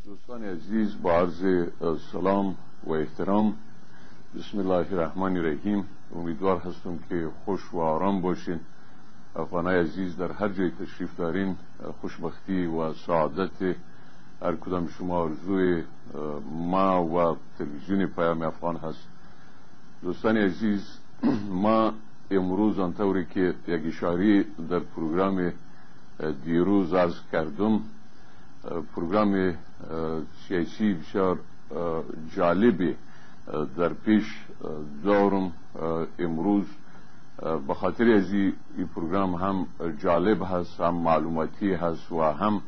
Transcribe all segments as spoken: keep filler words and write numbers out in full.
دوستان عزیز، با عرض سلام و احترام، بسم الله الرحمن الرحیم. امیدوار هستم که خوش و آرام باشین. افغانای عزیز، در هر جای تشریف دارین، خوشبختی و سعادت هر کدام شما آرزوی ما و تلویزیون پیام افغان هست. دوستان عزیز، ما امروز آنطوری که یک اشاره در پروگرام دیروز عرض کردم، پروگرام سیاسی بسیار جالبی در پیش دارم. امروز به خاطر از این پروگرام هم جالب هست، هم معلوماتی هست و هم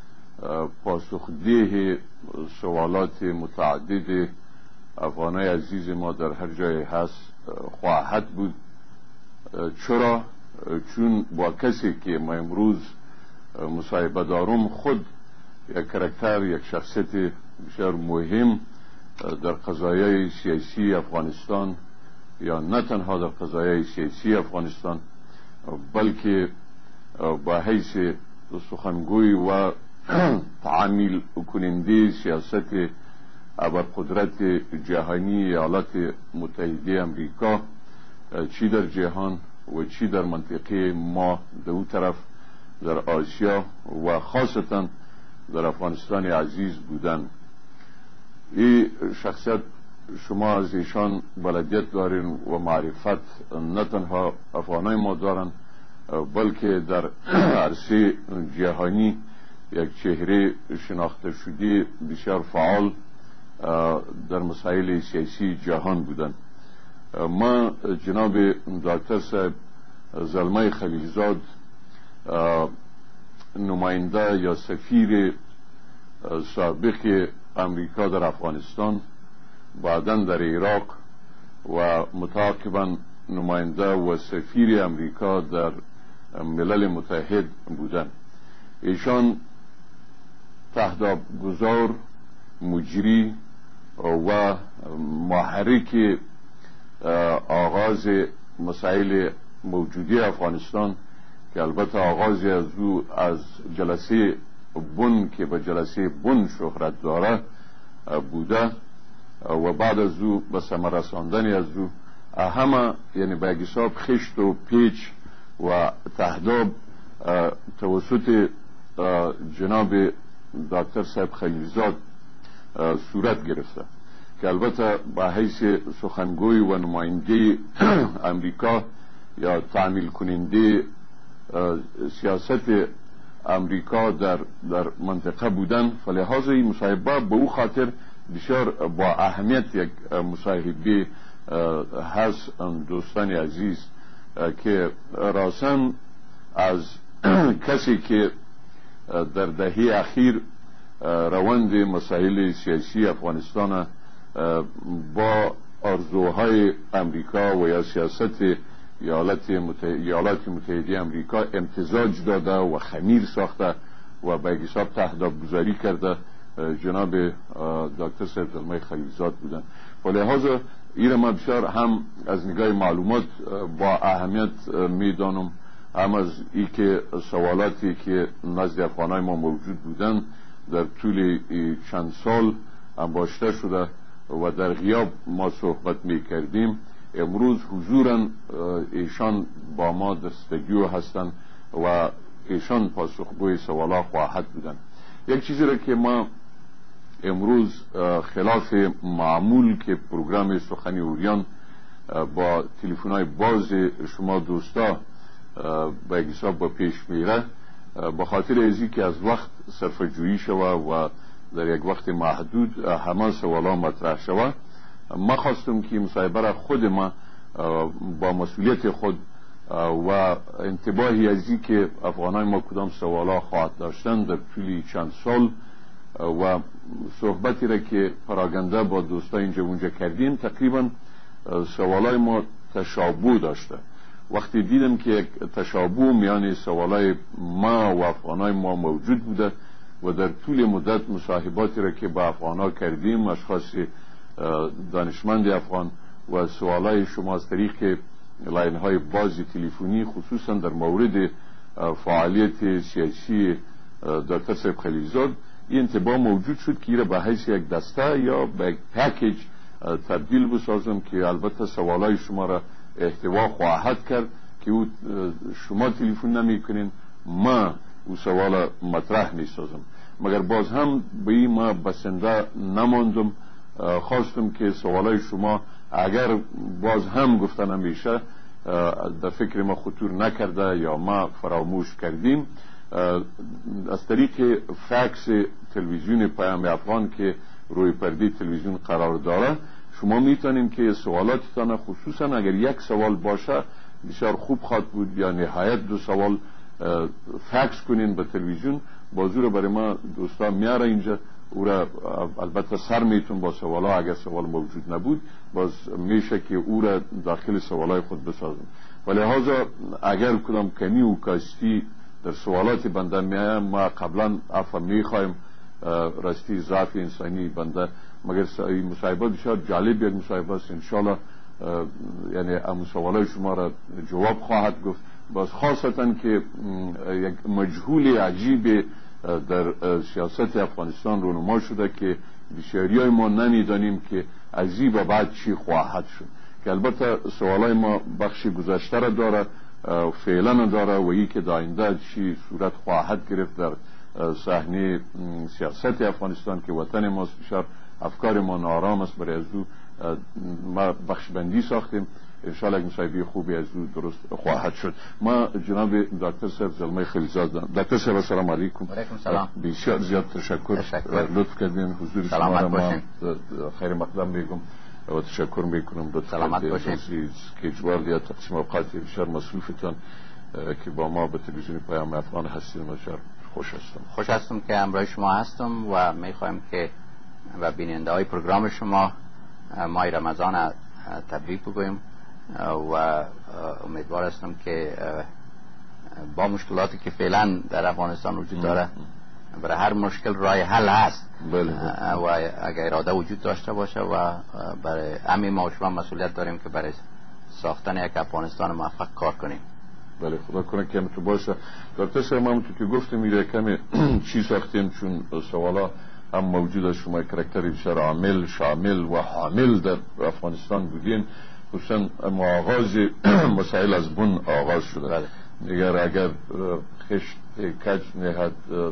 پاسخدهی سوالات متعدد افغانای عزیز ما در هر جای هست خواهد بود. چرا؟ چون با کسی که ما امروز مصاحبه دارم خود یک کاراکتر، یک شخصیت بسیار مهم در قضایای سیاسی افغانستان، یا نه تنها در قضایای سیاسی افغانستان بلکه با حیث سخنگوی و تعمیل کننده سیاست ابرقدرت جهانی ایالات متحده امریکا، چی در جهان و چی در منطقه ما در اون طرف در آسیا و خاصتا در افغانستان عزیز بودن. این شخصیت شما از ایشان بلدیت دارین و معرفت نه تنها افغانای ما دارن بلکه در عرصه جهانی یک چهره شناخته شده بسیار فعال در مسائل سیاسی جهان بودن. ما جناب دکتر صاحب زلمه خلیلزاد، نماینده یا سفیر سابق امریکا در افغانستان، بعداً در عراق و متعاقباً نماینده و سفیر امریکا در ملل متحد بودند. ایشان تهدابگذار، مجری و محرک آغاز مسائل موجودی افغانستان که البته آغازی از او از جلسه بن که به جلسه بن شهرت داره بوده و بعد از او به ثمر رساندن از او همه، یعنی به حساب خشت و پیچ و تهداب توسط جناب دکتر صاحب خلیلزاد صورت گرفته که البته به حیث سخنگوی و نماینده امریکا یا تعمیل کننده سیاست امریکا در در منطقه بودن، فلحاظ این مصاحبه به او خاطر بسیار با اهمیت یک مصاحبه هست. دوستان عزیز، که راساً از کسی که در دهه اخیر روند مسائل سیاسی افغانستان با آرزوهای امریکا و یا سیاست ایالات متحده, متحده امریکا امتزاج داده و خمیر ساخته و به حساب تهداب گذاری کرده جناب دکتر صاحب زلمه خلیلزاد بودن. ولهذا این ما بسیار هم از نگاه معلومات با اهمیت میدانم، هم از ای که سوالاتی که نزد افغانای ما موجود بودن در طول چند سال انباشته شده و در غیاب ما صحبت می کردیم. امروز حضورا ایشان با ما در استودیو هستند و ایشان پاسخگوی سوالا خواهد بودن. یک چیزی را که ما امروز خلاف معمول که پروگرام سخنی اوریان با تلفن‌های باز شما دوستا به حساب با پیش میره، به خاطر ازی که از وقت صرفه جویی شوه و در یک وقت محدود همه سوالا مطرح شوه، ما خواستم که مصاحبه را خود ما با مسئولیت خود و انتباهی ازی که افغانای ما کدام سوالا خواهد داشتن در طول چند سال و صحبتی را که پراگنده با دوستا اینجا اونجا کردیم، تقریبا سوالای ما تشابه داشته. وقتی دیدم که یک تشابه میان سوالای ما و افغانای ما موجود بوده و در طول مدت مصاحباتی را که با افغانا کردیم، اشخاص دانشمند افغان و سوالای شما از طریق لاین های باز تلفنی خصوصا در مورد فعالیت سیاسی دکتر صاحب خلیلزاد، این انتباه موجود شد که ایره به حیث یک دسته یا به یک پکیج تبدیل بسازم که البته سوالای شما را احتوا خواهد کرد که او شما تلفن نمی کنین، ما او سوال مطرح می سازم. مگر باز هم به این ما بسنده نماندم، خواستم که سوالای شما اگر باز هم گفتن همیشه در فکر ما خطور نکرده یا ما فراموش کردیم، از طریق فکس تلویزیون پیام افغان که روی پرده تلویزیون قرار داره شما میتونین که سوالاتتان خصوصا اگر یک سوال باشه بسیار خوب خواد بود یا نهایت دو سوال فکس کنین به تلویزیون، بازو رو برای ما دوستا میاره اینجا، او را البته سر میتون با سوالا اگر سوال موجود نبود باز میشه که او را داخل سوالای خود بسازم. ولی لحاظا اگر کدام کنی و کاستی در سوالات بنده میایم ما قبلا عفو میخوایم، راستی ذات انسانی بنده مگر این مصاحبه بسیار جالب یک مصاحبه است، انشالله یعنی ام سوالای شما را جواب خواهد گفت. باز خاصتا که یک مجهول عجیب در سیاست افغانستان رونما شده که بسیاری های ما نمیدانیم که از این به بعد چی خواهد شد، که البته سوالای ما بخش گذشته را داره فعلا داره و ای که داینده چی صورت خواهد گرفت در صحنه سیاست افغانستان که وطن ماست، بسیار افکار ما نارام است. برای از او ما بخش بندی ساختیم، انشاءالله یک مصاحبه خوبی از او درست خواهد شد. ما جناب دکتر صاحب زلمه خلیزاد دارم. دکتر صاحب السلام علیکم. علیکم سلام. بسیار زیاد تشکر, تشکر. لطف کردین حضور شما را ما خیر مقدم میگم و تشکر میکنم. سلامت باشین. کیجوال یا تقسیم اوقات بسیار مسئوفتان که با ما به تلویزیون پیام افغان هستیم بسیار خوش هستم. خوش هستم که همراه شما هستم و میخوایم که و بیننده های پروگرام شما ماه رمضان تبریک بگویم و امیدوار هستم که با مشکلاتی که فعلا در افغانستان وجود داره برای هر مشکل راه حل هست و اگر اراده وجود داشته باشه و برای همین ما و شما مسئولیت داریم که برای ساختن یک افغانستان موفق کار کنیم. بله خدا کنه که همینطور باشه. دکتر صاحب ما همونطور که گفتیم میره کمی چی ساختیم چون سوالا هم موجود است، شما کرکتر بسیار عامل شامل و حامل در افغانستان بودین، خصوصا آغاز مسائل از بن آغاز شده. اگر اگر خشت کج نهد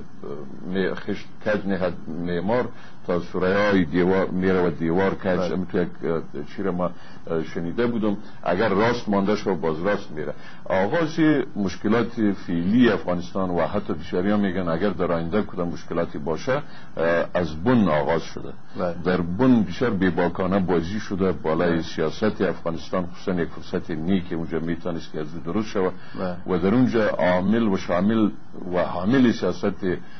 خشت کج نهد معمار تا سرایای دیوار میره و دیوار کج همینطور یک چیره ما شنیده بودم، اگر راست مانده شو باز راست میره. آغاز مشکلات فعلی افغانستان و حتی بسیاری ها میگن اگر در آینده کدام مشکلاتی باشه از بن آغاز شده. در بن بسیار بیباکانه بازی شده بالای سیاست افغانستان، خصوصا یک فرصت نیک اونجا میتونست که از درست شود و در اونجا عامل و شامل و حامل سیاست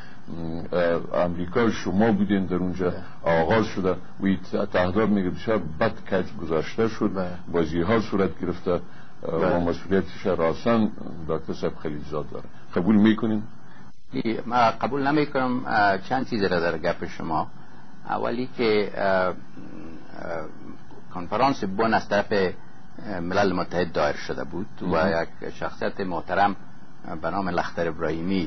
امریکا شما بودین در اونجا آغاز شده و تحضار میگه بسیار بد کج گذاشته شد، بازی ها صورت گرفته و مسئولیتش راسن دکتر صاحب خلیزاد داره. قبول میکنین؟ ما قبول نمیکنم. چند چیز را در گپ شما. اولی که کنفرانس بن از طرف ملل متحد دایر شده بود و یک شخصیت محترم به نام لختر ابراهیمی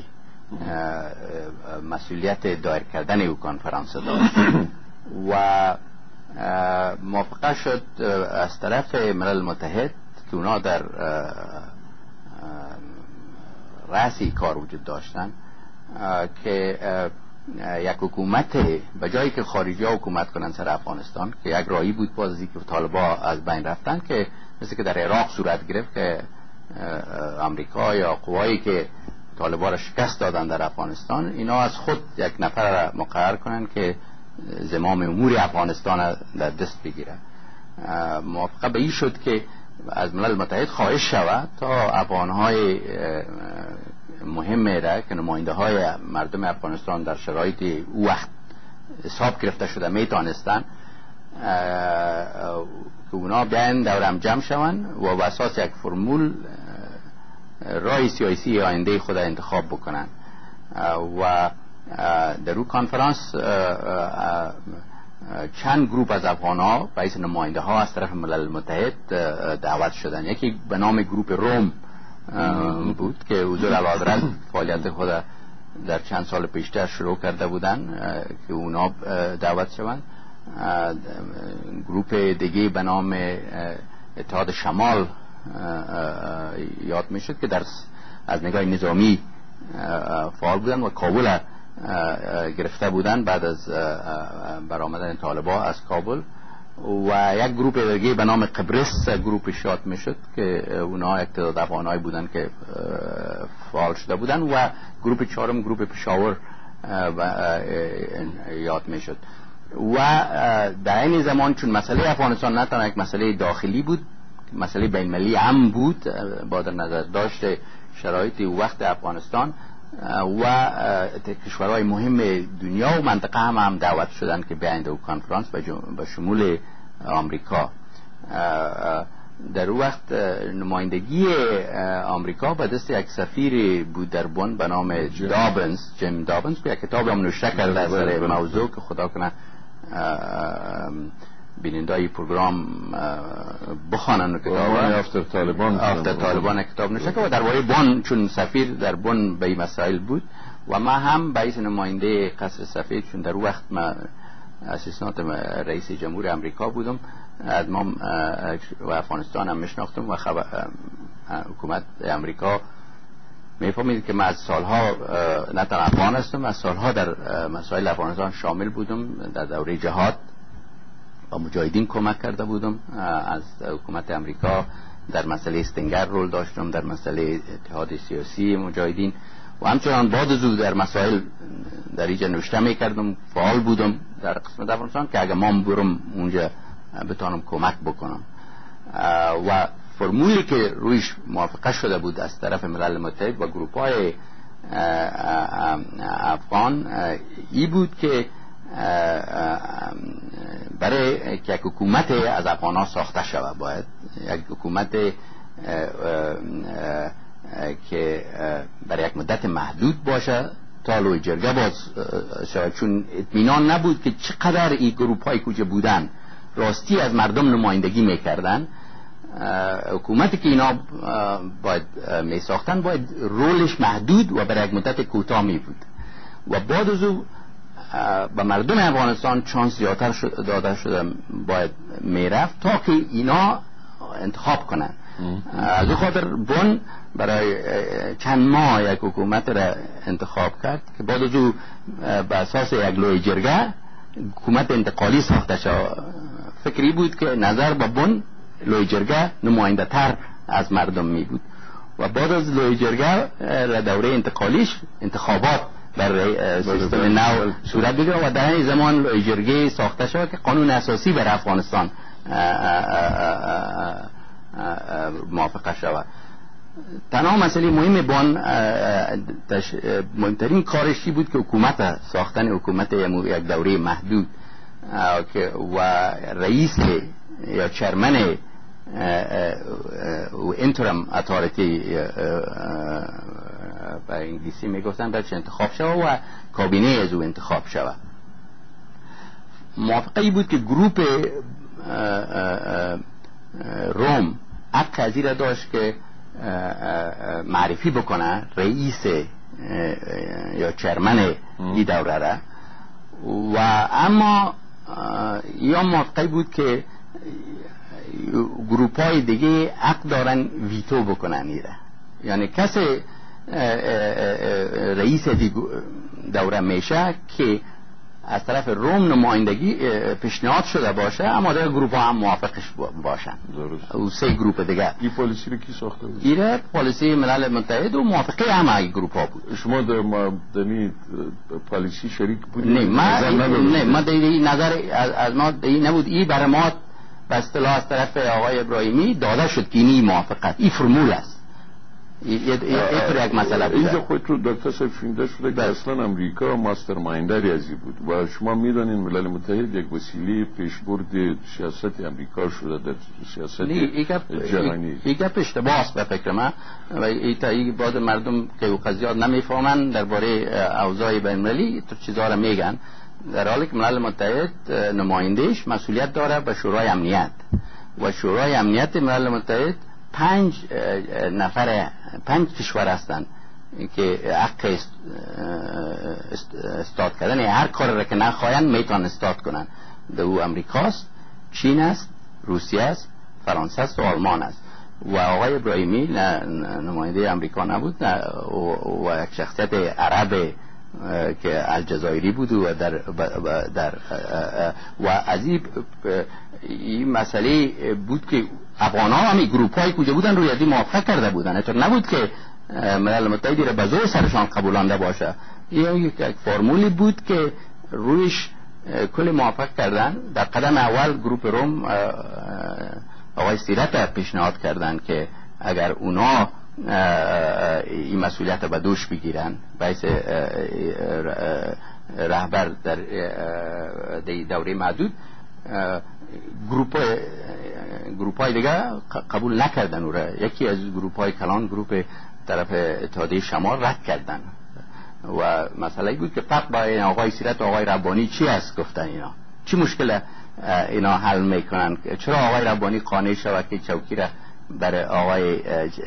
مسئولیت دایر کردن او کنفرانس داشت و موافقه شد از طرف ملل متحد که اونا در رأسی کار وجود داشتن که یک حکومت به جایی که خارجی ها حکومت کنن سر افغانستان که یک راهی بود باز از اینکه طالبا از بین رفتن که مثل که در عراق صورت گرفت که امریکا یا قوایی که طالبا را شکست دادن در افغانستان اینا از خود یک نفر را مقرر کنن که زمام امور افغانستان در دست بگیره. موافقه به این شد که از ملل متحد خواهش شود تا افغانهای مهم را که نماینده های مردم افغانستان در شرایط او وقت حساب گرفته شده میتونستن که اونا بیان دورم جمع شون و و اساس یک فرمول راه سیاسی آینده خود انتخاب بکنن و در اون کنفرانس چند گروپ از افغان‌ها رئیس نماینده ها از طرف ملل متحد دعوت شدن. یکی به نام گروپ روم بود که حضور اعلیحضرت فعالیت خود در چند سال پیشتر شروع کرده بودن که اونا دعوت شوند. گروپ دیگه به نام اتحاد شمال یاد میشد که در از نگاه نظامی فعال بودن و کابل گرفته بودن بعد از برآمدن طالبان از کابل. و یک گروپ دیگه به نام قبرس گروپ شاد میشد که اونا اقتداد افغانایی بودن که فعال شده بودن. و گروپ چهارم گروپ پشاور یاد میشد. و در این زمان چون مسئله افغانستان نه تنها یک مسئله داخلی بود، مسئله بین المللی هم بود با در نظر داشت شرایط وقت افغانستان، و کشورهای مهم دنیا و منطقه هم هم دعوت شدن که بیایند او کنفرانس به شمول آمریکا. در وقت نمایندگی آمریکا به دست یک سفیر بود در بن به نام دابنز، جیم دابنز، که یک کتاب هم نوشته کرده از سر موضوع که خدا کنه بینندای پروگرام بخوانن کتاب افتر طالبان افتر طالبان کتاب نوشته که و درباره بن چون سفیر در بن به این مسائل بود. و ما هم باعث نماینده قصر سفید چون در وقت ما اسیستانت رئیس جمهور امریکا بودم از ما و افغانستان هم میشناختم و حکومت امریکا میفهمید که من از سالها نه تنها افغان هستم، از سالها در مسائل افغانستان شامل بودم. در دوره جهاد با مجاهدین کمک کرده بودم، از حکومت امریکا در مسئله استنگر رول داشتم، در مسئله اتحاد سیاسی مجاهدین و همچنان بعد از او در مسائل در اینجا نوشته میکردم، فعال بودم در قسمت افغانستان که اگه ما برم اونجا بتانم کمک بکنم. و فرمولی که رویش موافقه شده بود از طرف ملل متحد و گروپ های افغان ای بود که برای که یک حکومت از افغان ها ساخته شود، باید یک حکومت که برای یک مدت محدود باشه تا لوی جرگه باز شود، چون اطمینان نبود که چقدر این گروپ های کجا بودن راستی از مردم نمایندگی میکردن. حکومتی که اینا باید می ساختن باید رولش محدود و برای یک مدت کوتاه می بود و بعد از او به مردم افغانستان چانس زیادتر داده شده باید می رفت تا که اینا انتخاب کنن. از او خاطر بن برای چند ماه یک حکومت را انتخاب کرد که بعد از او به اساس یک لوی جرگه حکومت انتقالی ساخته شد. فکری بود که نظر به بن لوی جرگه نماینده تر از مردم می بود و بعد از لوی جرگه دوره انتقالیش انتخابات برای سیستم نو صورت بگیره و در این زمان لوی جرگه ساخته شد که قانون اساسی بر افغانستان موافقه شود. تنها مسئله مهم بان مهمترین کارشی بود که حکومت ساختن حکومت یک دوره محدود و رئیس یا چرمن و انترم اتارتی به انگلیسی میگفتن برش انتخاب شود و کابینه از او انتخاب شود. موافقه ای بود که گروپ روم حق از را داشت که معرفی بکنه رئیس یا چرمن این دوره را و اما یا موافقه بود که گروپ های دیگه حق دارن ویتو بکنن ایره، یعنی کسی رئیس دوره میشه که از طرف روم نمایندگی پیشنهاد شده باشه اما در گروپ ها هم موافقش باشن. او سه گروپ دیگه. این پالیسی رو کی ساخته بود؟ ایره پالیسی ملل متحد و موافقه همه این گروپ ها بود. شما در مدنی پالیسی شریک بودید؟ نه ما نه ما دیگه نظر از ما دیگه نبود. این برای ما به اصطلاح از طرف آقای ابراهیمی داده شد که این موافقت این فرمول است. این یک مسئله بود. اینجا خودت رو دکتر صاحب شنیده شده که اصلا امریکا ماستر مایندری ازی بود و شما میدانین ملل متحد یک وسیله پیشبرد سیاست امریکا شده در سیاست جهانی. این گپ اشتباه است به فکر من و این تا این بعض مردم که او قضیات نمیفهمن درباره اوضاع بین المللی تو چیزا را میگن، در حالی که ملل متحد نمایندهش مسئولیت داره به شورای امنیت و شورای امنیت ملل متحد پنج نفر پنج کشور هستند که حق استاد کردن هر کار را که نخواهند میتونن استاد کنن. در او امریکاست، چین است، روسیه است، فرانسه است و آلمان است. و آقای ابراهیمی نماینده امریکا نبود و یک شخصیت عرب که الجزایری بود و در, در و از این مسئله بود که افغان ها همی گروپ های کجا بودن روی ازی موافقه کرده بودن، اینطور نبود که ملل متحد را به زور سرشان قبولانده باشه. این یک فرمولی بود که رویش کل موافقه کردن. در قدم اول گروپ روم آقای سیرت پیشنهاد کردن که اگر اونا این مسئولیت به دوش بگیرن باعث رهبر در دوره معدود، گروپ گروپ های دیگه قبول نکردن او را. یکی از گروپ های کلان گروپ طرف اتحادیه شمال رد کردن و مسئله بود که فرق با آقای سیرت و آقای ربانی چی است. گفتن اینا چی مشکل اینا حل میکنن، چرا آقای ربانی قانع شود که چوکی را برای آقای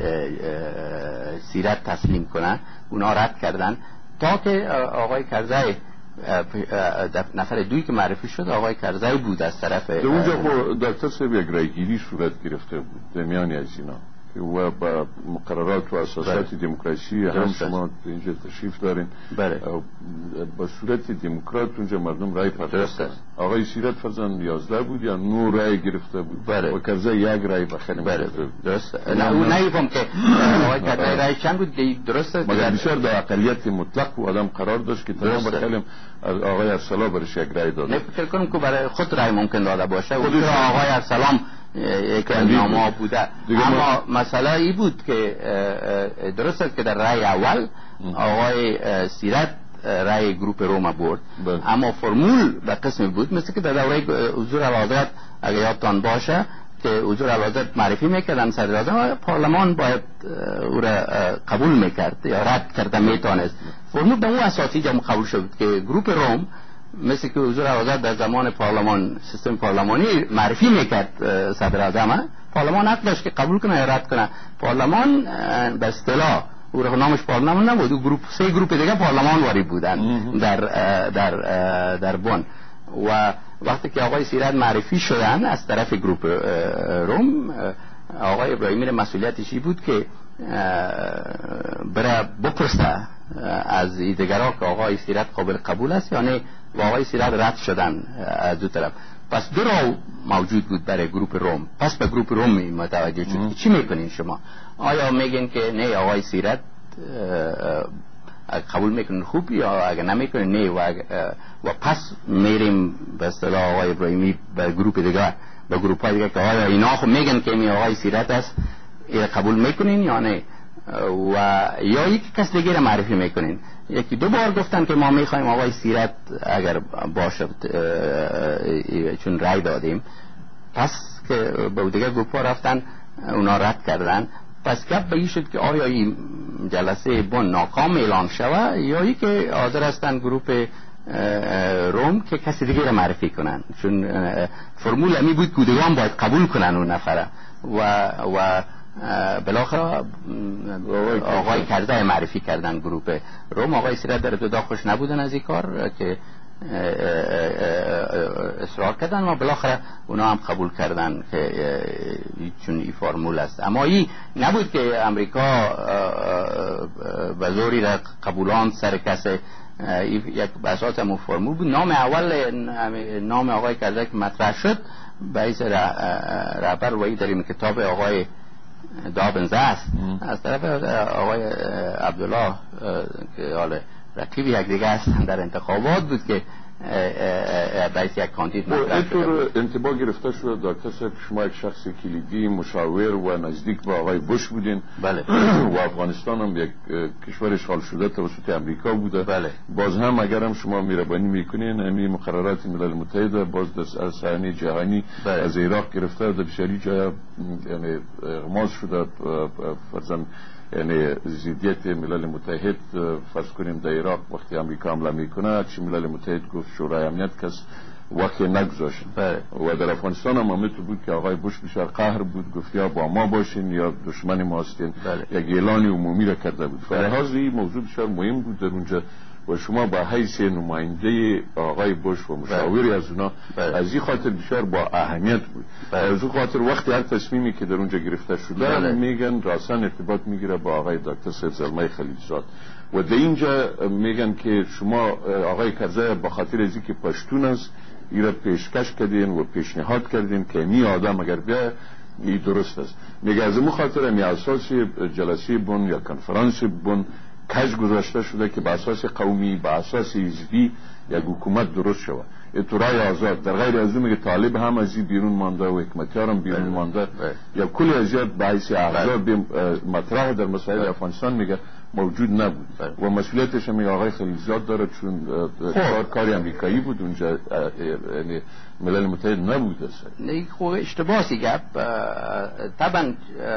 سیرت تسلیم کنن. اونا رد کردن تا که آقای کرزی نفر دوی که معرفی شد آقای کرزی بود از طرف اونجا. دکتر صاحب یک رایگیری صورت گرفته بود در میان از اینا و با مقررات و اساسات دموکراسی هم شما اینجا تشریف دارین. بله. با صورت دموکرات اونجا مردم رای پرداختن. آقای سیرت فرزند یازده بود یا نو رای گرفته بود. بله. و کرزی یک رای بخیر. بله درسته. نه اون نمیفهم که آقای کرزی رای چند بود. درسته مگر بسیار در اقلیت مطلق و آدم قرار داشت که تمام بکلم آقای ارسلان برش یک رای داده. نفکر کنم که برای خود رای ممکن داده باشه و آقای ارسلان یک نامه بوده. اما مسئله ای بود که درست است که در رای اول آقای سیرت رای گروپ روم برد، اما فرمول به قسم بود مثل که در دوره حضور اعلیحضرت اگر یادتان باشه که حضور اعلیحضرت معرفی میکردن صدر اعظم، پارلمان باید او را قبول میکرد یا رد کرده میتونست. فرمول به اون اساسی جمع قبول شد که گروپ روم مثل که حضور اعلیحضرت در زمان پارلمان سیستم پارلمانی معرفی میکرد صدر اعظم، پارلمان حق داشت که قبول کنه یا رد کنه. پارلمان به اصطلاح او را نامش پارلمان نبود، او گروپ سه گروپ دیگه پارلمان واری بودن در در در بن. و وقتی که آقای سیرت معرفی شدن از طرف گروپ روم، آقای ابراهیمی مسئولیتش بود که برای بپرسه از دیگرها که آقای سیرت قابل قبول است یا نه، و آقای سیرت رد شدن از دو طرف. پس دو راه موجود بود برای گروپ روم. پس به گروپ روم متوجه شد چی میکنین شما؟ آیا میگین که نه آقای سیرت قبول میکنین خوب، یا اگر نمیکنین نه و, و پس میریم به اصطلاح آقای ابراهیمی به گروپ دیگه، به گروپ های دیگه که آیا اینا خب میگن که می آقای سیرت است قبول میکنین یا نه، و یا یک کس دیگه را معرفی میکنین. یکی دو بار گفتن که ما میخوایم آقای سیرت اگر باشه چون رای دادیم. پس که به دیگه گروپ ها رفتن اونا رد کردن. پس گپ به این شد که آیا این جلسه بن ناکام اعلام شود یا ای که حاضر هستن گروپ روم که کسی دیگه را معرفی کنن، چون فرمول امی بود که دیگه هم باید قبول کنن اون نفره. و و بالاخره آقای کرزی معرفی کردن گروپ روم. آقای سیرت در ابتدا خوش نبودن از این کار که اصرار کردن و بالاخره اونا هم قبول کردن که چون این فرمول است. اما این نبود که امریکا به زوری را قبولان سر کسی، یک اساس همون فرمول بود. نام اول نام آقای کرزی که مطرح شد باعث رهبر وی در این کتاب آقای دابنز است از طرف آقای عبدالله که حال رقیب یک دیگه هستن در انتخابات بود که باعث یک کاندید مطرح شد. اینطور انتباه گرفته شد دکتر صاحب شما یک شخص کلیدی مشاور و نزدیک به آقای بوش بودین. بله. و افغانستان هم یک کشور اشغال شده توسط امریکا بوده. بله. باز هم اگر هم شما میربانی میکنین همین مقررات ملل متحد باز در صحنه جهانی بله. از عراق گرفته در بسیاری جای یعنی اغماس شده فرضاً یعنی زیدیت ملل متحد فرض کنیم در عراق وقتی امریکا حمله میکنه چی ملل متحد گفت شورای امنیت کس وقت نگذاشتن و در افغانستان هم همینطور بود که آقای بوش بسیار قهر بود، گفت یا با ما باشین یا دشمن ما هستین. یک اعلان عمومی را کرده بود. فرهاز این موضوع بسیار مهم بود در اونجا و شما با حیث نماینده آقای بوش و مشاوری از اونا از این خاطر بسیار با اهمیت بود. از اون خاطر وقتی هر تصمیمی که در اونجا گرفته شده میگن راسن ارتباط میگیره با آقای دکتر سید زلمه خلیلزاد و در اینجا میگن که شما آقای کرزی با خاطر از اینکه پشتون است ایرا پیشکش کردین و پیشنهاد کردین که می آدم اگر بیا این درست است. میگه از اون خاطر می اساس جلسه بن یا کنفرانس بن کج گذاشته شده که به اساس قومی به اساس حزبی یک حکومت درست شود. اتورای آزاد در غیر از اون میگه طالب هم از این بیرون مانده و حکمتیار هم بیرون مانده یا کلی ازیاد به حیث احزاب مطرح در مسائل افغانستان میگه موجود نبود و مسئولیتش هم آقای خلیلزاد داره چون کار کاری امریکایی بود اونجا، یعنی ملل متحد نبود است. نه خب اشتباهی گپ. طبعا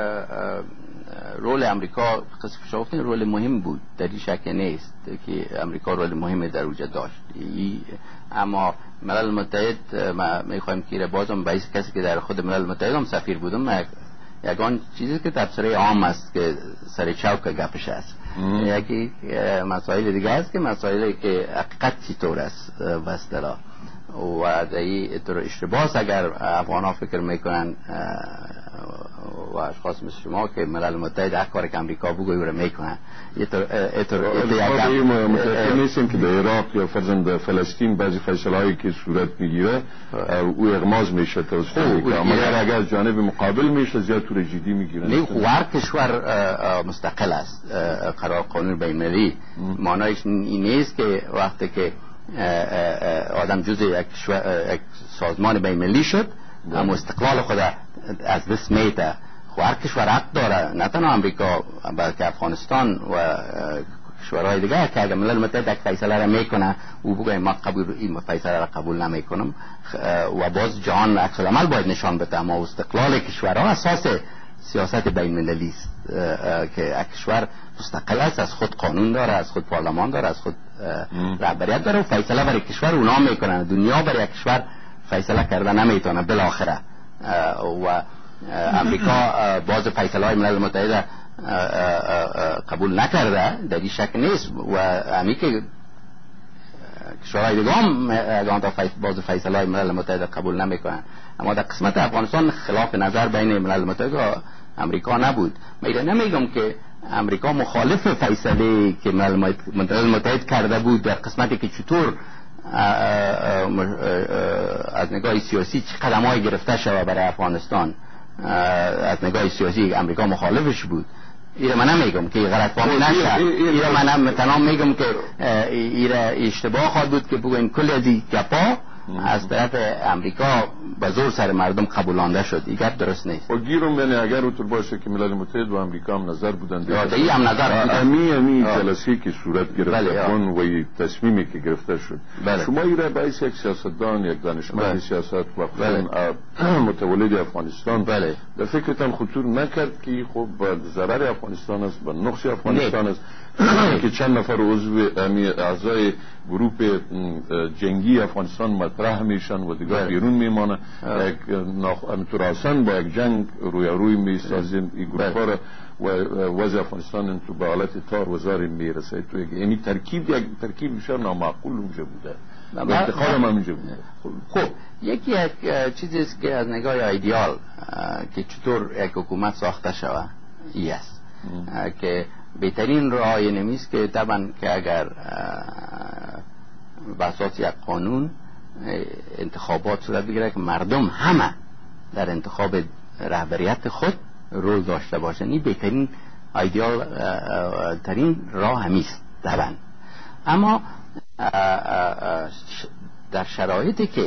رول امریکا قصف شافتن رول مهم بود، در این شک نیست که امریکا رول مهمی در اونجا داشت. اما ملل متحد ما میخوایم که بازم باعث کسی که در خود ملل متحد هم سفیر بودم یکان چیزی که تبصره عام است که سر چوک گپش است. یکی مسائل دیگه است که مسائلی که حقیقت چطور است به اصطلاح و در این اشتباه اگر افغان فکر میکنن و اشخاص مثل شما که ملل متحد هر کار که امریکا بگوی رو میکنن یه طور متأکد نیستیم که در عراق یا فرزند فلسطین بعضی فیصله هایی که صورت میگیره او اغماز میشه توسط امریکا، مگر اگر جانب مقابل میشه زیاد طور جدی میگیرن. نه هر کشور مستقل است. قرار قانون بین المللی معنایش این نیست که وقتی که آدم جزء یک سازمان بین المللی شد اما استقلال خود از دست میده. خب هر کشور حق داره، نه تنها امریکا بلکه افغانستان و کشورهای دیگه که اگر ملل متحد یک فیصله را میکنه او بگه ما قبول این فیصله را قبول نمیکنم و باز جهان عکس العمل باید نشان بده. اما استقلال کشورها اساس سیاست بین المللی است که یک کشور مستقل است، از خود قانون داره، از خود پارلمان داره، از خود رهبریت داره و فیصله برای کشور اونا میکنن. دنیا برای یک کشور فیصله کرده نمیتونه بالاخره و امریکا باز فیصله های ملل متحد قبول نکرده، در این شک نیست و همین که کشورهای دیگه هم باز فیصله های ملل متحد قبول نمیکنن. اما در قسمت افغانستان خلاف نظر بین ملل متحد و امریکا نبود. میگم نمیگم که امریکا مخالف فیصله که ملل متحد کرده بود در قسمتی که چطور از نگاه سیاسی چه قدم‌هایی گرفته شده برای افغانستان. از نگاه سیاسی امریکا مخالفش بود. ایره من نمیگم که غلط فهمی نشه، ایره من تمام میگم که ایره اشتباه خواهد بود که بگوین کل از این گپا از طرف امریکا به زور سر مردم قبولانده شد. این گپ درست نیست. و گیرم یعنی اگر اونطور باشه که ملل متحد و امریکا هم نظر بودند این هم نظر بودند امی امی جلسه که صورت گرفته کن و تصمیمی که گرفته شد بله. شما ایره باعث یک سیاستدان یک دانشمند بله. سیاست و بله. متولد افغانستان بله. در فکرتان خطور نکرد که خب ضرر افغانستان است و نقص افغانستان است که چند نفر عضو اعضای گروه جنگی افغانستان مطرح میشن و دیگه بیرون میمانه همینطور آسان با یک جنگ روی روی میسازیم این گروه ها و وضع افغانستان تو به حالت تار وزار میرسه. تو یعنی ترکیب یک ترکیب بسیار نامعقول اونجا بوده و انتقال هم اونجا بوده. خب یکی یک چیزی است که از نگاه ایدئال که چطور یک حکومت ساخته شود ای است که بهترین راه نمیست که طبعا که اگر به اساس یک قانون انتخابات صورت بگیره که مردم همه در انتخاب رهبریت خود رول داشته باشند. این بهترین ایدئال ترین راه همیست طبعا. اما در شرایطی که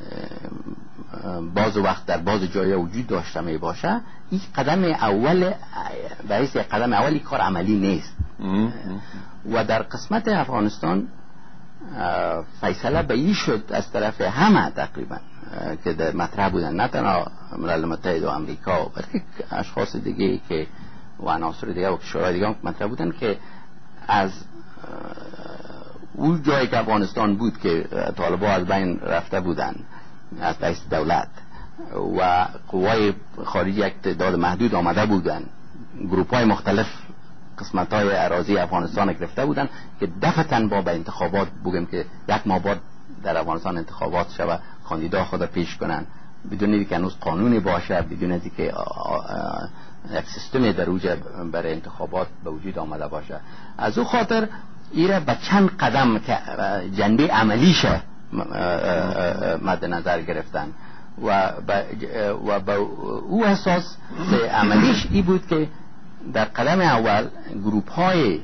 بعض وقت در بعض جای وجود داشته می باشه این قدم اول برایش یک قدم اولی کار عملی نیست و در قسمت افغانستان فیصله به این شد از طرف همه تقریبا که در مطرح بودن، نه تنها ملل متحد و امریکا بلکه اشخاص دیگه که و عناصر دیگه و کشورهای دیگه مطرح بودن که از اون جایی که افغانستان بود که طالبان از بین رفته بودن از دست دولت و قوای خارجی یک تعداد محدود آمده بودن، گروپ های مختلف قسمت های اراضی افغانستان گرفته بودن که دفعتاً با به انتخابات بگم که یک ماه بعد در افغانستان انتخابات شود، کاندیدا خود پیش کنن بدون اینکه هنوز قانونی باشه، بدون اینکه یک سیستمی در اوج برای انتخابات به وجود آمده باشه. از او خاطر ایره به چند قدم که جنبه عملیشه مد نظر گرفتن و و به او اساس عملیش ای بود که در قدم اول گروپ های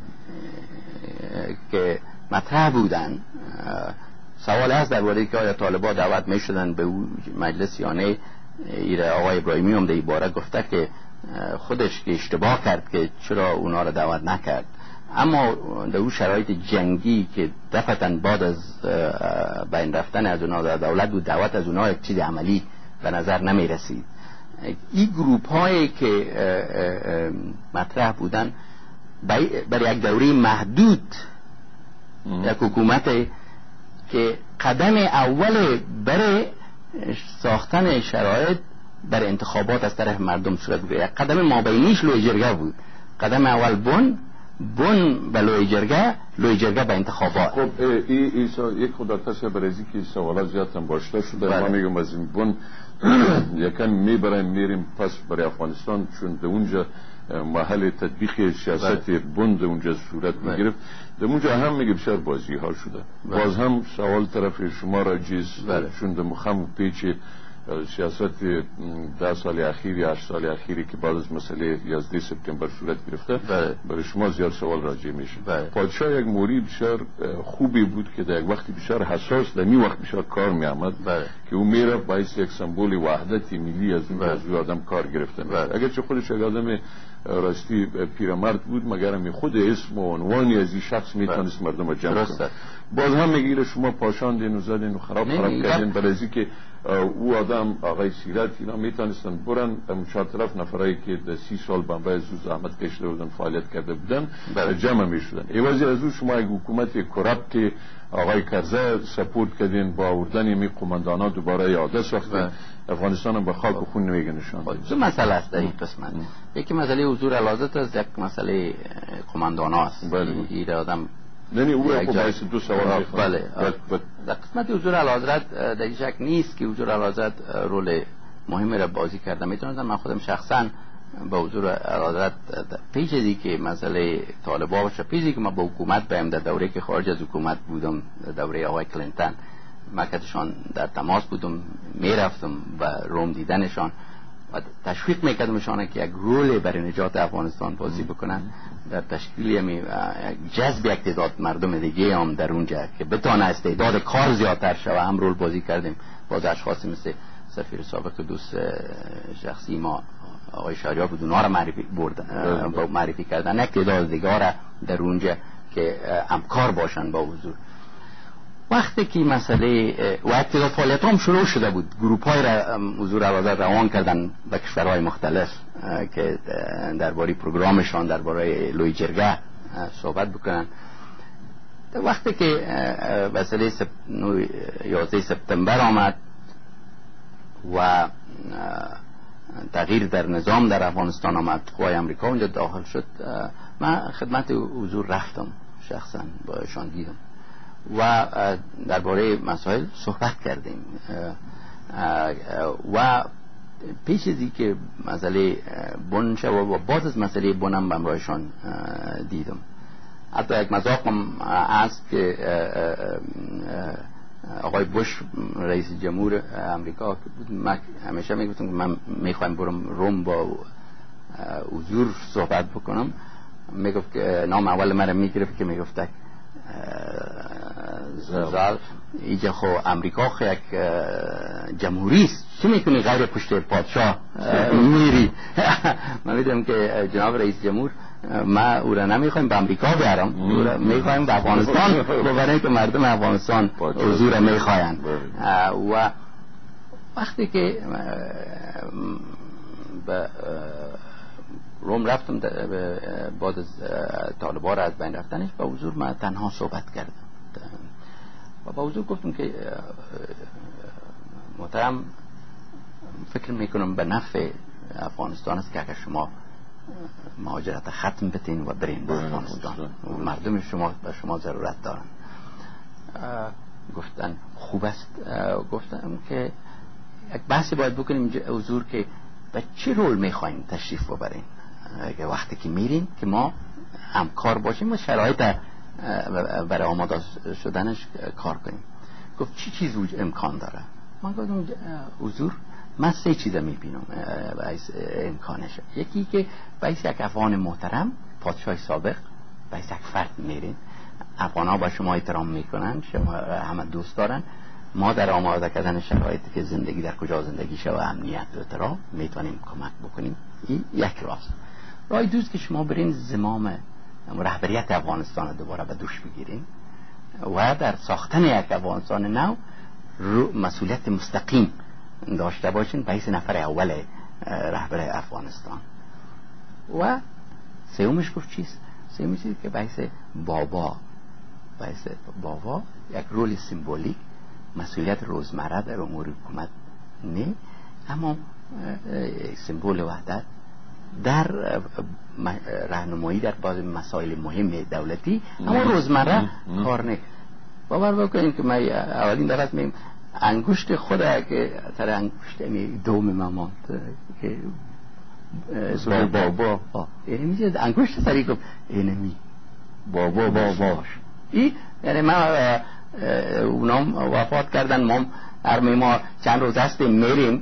که مطرح بودن، سوال هست در مورد که آیا طالبان دعوت می شدن به مجلس یا نه. ایره آقای ابراهیمی هم در این باره گفته که خودش که اشتباه کرد که چرا اونا را دعوت نکرد، اما در اون شرایط جنگی که دفعتاً بعد از بین رفتن از اونا در دولت بود، دعوت از اونا یک چیز عملی به نظر نمی رسید. این گروپ هایی که مطرح بودن برای یک دوره محدود یک حکومت که قدم اول برای ساختن شرایط برای انتخابات از طرف مردم صورت بگیره، قدم مابینیش لوی جرگه بود. قدم اول بن بن به لوی جرگه، لوی جرگه به انتخابات. خب ای ایسا یک خدا تاسه برازی که سوالات زیادتم باشته شده. بله. ما میگم از این بن یکن میبریم میریم پس برای افغانستان، چون در اونجا محل تطبیق سیاست بند اونجا صورت میگرفت. در اونجا هم میگه بسیار بازی ها شده. بله. باز هم سوال طرف شما راجیز. بله. چون در مخم و پیچ سیاست ده سال اخیر یا هشت سال اخیری که بعد از مسئله یازده سپتامبر صورت گرفته. بله. برای شما زیاد سوال راجع میشه. بله. پادشاه یک موری بسیار خوبی بود که در یک وقتی بسیار حساس در می وقت بسیار کار می آمد. بله. که اون میره باعث یک سمبول وحدت ملی از اون از آدم کار گرفته. بله. اگرچه خودش یک آدم راستی پیرمرد بود، مگر می خود اسم و عنوانی از این شخص میتونست مردم رو جمع کنه. باز هم میگیره شما پاشاندین و زدین و خراب خراب کردین، برای که او آدم آقای سیرت اینا میتونستن برن اون چهار طرف نفرایی که در سی سال بمبای از او زحمت کشیده بودن فعالیت کرده بودن جمع میشدن. ایوازی از او شما یک حکومت کرپت آقای کرزی سپورت کردین، با آوردن می قماندانا دوباره یاده ساختن. افغانستان هم به خاک و خون نمیگه نشان. دو مسئله است در این قسمت. یکی مسئله حضور علازت است، یک مسئله قماندانا است. این آدم نه او را باعث دو سوال میخوام. بله. در قسمت حضور اعلیحضرت در این شک نیست که حضور اعلیحضرت رول مهمی را بازی کرده. میتونم من خودم شخصا با حضور اعلیحضرت پیشی که مسئله طالبان باشه، پیشی که ما با حکومت بهم در دوره که خارج از حکومت بودم، دوره آقای کلینتون مکتشان در تماس بودم، میرفتم و روم دیدنشان و تشویق میکردمشان که یک رول برای نجات افغانستان بازی بکنن در تشکیل می جذب یک تعداد مردم دیگه هم در اونجا که بتونه استعداد کار زیادتر شود. هم رول بازی کردیم باز اشخاصی مثل سفیر سابق دوست شخصی ما آقای شهریار بود، اونا رو معرفی بردن با معرفی کردن یک تعداد دیگه را در اونجا که همکار باشن با حضور. وقتی که مسئله و اعتراض فعالیت هم شروع شده بود، گروپ های را حضور اعلیحضرت روان کردن به کشورهای مختلف که درباره پروگرامشان درباره لوی جرگه صحبت بکنن. وقتی که مسئله سپ... یازده سپتامبر آمد و تغییر در نظام در افغانستان آمد، قوای امریکا اونجا داخل شد، من خدمت حضور رفتم شخصا با ایشان دیدم و درباره مسائل صحبت کردیم و پیش از این که مسئله بن شد و بعد از مسئله بنم بمرایشان دیدم. حتی یک مذاق هم هست که آقای بوش رئیس جمهور امریکا من همیشه میگفتم که من میخوایم برم روم با حضور صحبت بکنم، میگفت که نام اول مرا میگرفت که میگفت زال اینجا خو امریکا خو یک جمهوری است، چی میکنی غیر پشت پادشاه میری؟ من میدونم که جناب رئیس جمهور ما او را نمیخوایم به امریکا بیارم، او را میخوایم به افغانستان ببریم که مردم افغانستان حضور میخواین. و وقتی که روم رفتم بعد از طالبا را از بین رفتنش با حضور من تنها صحبت کردم و با حضور گفتم که محترم فکر میکنم به نفع افغانستان است که اگر شما مهاجرت ختم بتین و برین به افغانستان و مردم شما به شما ضرورت دارن. گفتن خوب است. گفتم که یک بحثی باید بکنیم حضور که به چه رول میخواین تشریف ببرین اگه وقتی که میرین که ما همکار باشیم و شرایط برای آماده شدنش کار کنیم. گفت چی چیز امکان داره؟ من گفتم حضور من سه چیز میبینم باعث امکانش. یکی که باعث یک افغان محترم پادشاه سابق باعث یک فرد میرین، افغان ها با شما احترام میکنن، شما همه دوست دارن، ما در آماده کردن شرایطی که زندگی در کجا زندگی شه و امنیت و احترام میتونیم کمک بکنیم. این یک راست. راه دوست که شما برین زمام رهبریت افغانستان دوباره به دوش بگیرین و در ساختن یک افغانستان نو مسئولیت مستقیم داشته باشین باعث نفر اول رهبر افغانستان. و سومش گفت چیست؟ سومش چیز که باعث بابا باعث بابا یک رول سیمبولیک مسئولیت روزمره در امور حکومت نه، اما سمبول وحدت در راهنمایی در بعض مسائل مهم دولتی اما روزمره کار نه. باور بکنید که من اولین دفعه میم انگشت خدا که سر انگشت می دوم مامان که اسم بابا یعنی میشه انگشت سری گفت اینمی بابا باباش ای یعنی من اونام وفات کردن، ما هر ما چند روز هستیم میریم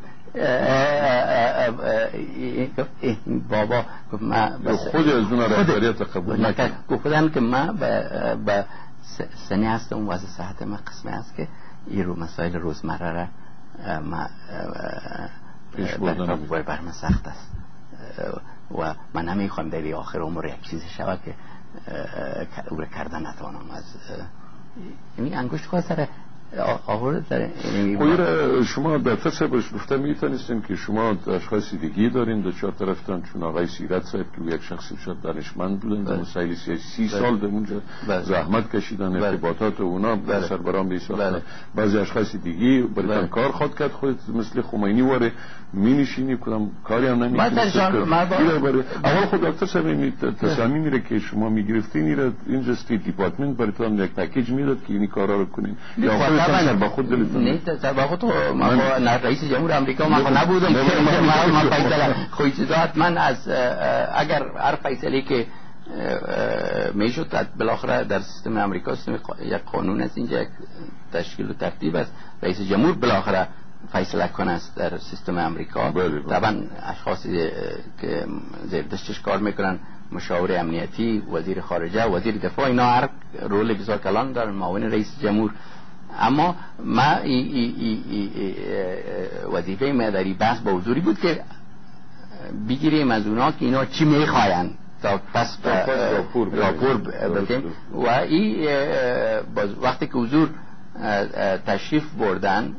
بابا گفت من خود از اون رهبریت قبول نکرد. گفتن که من به سنی هستم واسه صحت من قسمه است که این رو مسائل روزمره را ما پیش بردن بر من سخت است و من نمیخوام در آخر عمر یک چیزی شود که او را کردن نتوانم. از یعنی انگشت خواهد سر آورد سر شما در تصبش گفته میتونستیم که شما اشخاص دیگی دارین در چهار طرفتان، چون آقای سیرت صاحب که یک شخصی شد دانشمند بودن در مسائل سیاسی سی سال در اونجا زحمت کشیدن، ارتباطات اونا سربران بیساختن. بعضی اشخاص دیگی بریتان کار خود کرد، خود مثل خمینی واره می نشینی کدام کاری هم نمیکنید. اول خود دکتر صاحب تصمیم میره که شما میگرفتین ایره اینجا استیت دیپارتمنت بریتان یک پکیج میداد که اینی کارا رو کنین یا خودتان سر با خود دلتون؟ نه سر با خود ما رئیس جمهور آمریکا ما نبودم ما فیصله خودت من از اگر هر فیصله که میشد بالاخره در سیستم آمریکا سیستم یک قانون است، اینجا یک تشکیل و ترتیب است، رئیس جمهور بالاخره فیصله کنه است در سیستم آمریکا. طبعا اشخاصی که زیر دستش کار میکنن، مشاور امنیتی، وزیر خارجه، وزیر دفاع، اینا هر رول بسیار کلان دارن، معاون رئیس جمهور. اما ما ای ای ای ای وظیفه ما در این بحث با حضوری بود که بگیریم از اونا که اینا چی میخواین تا پس راپور بدیم. و این وقتی که حضور تشریف بردن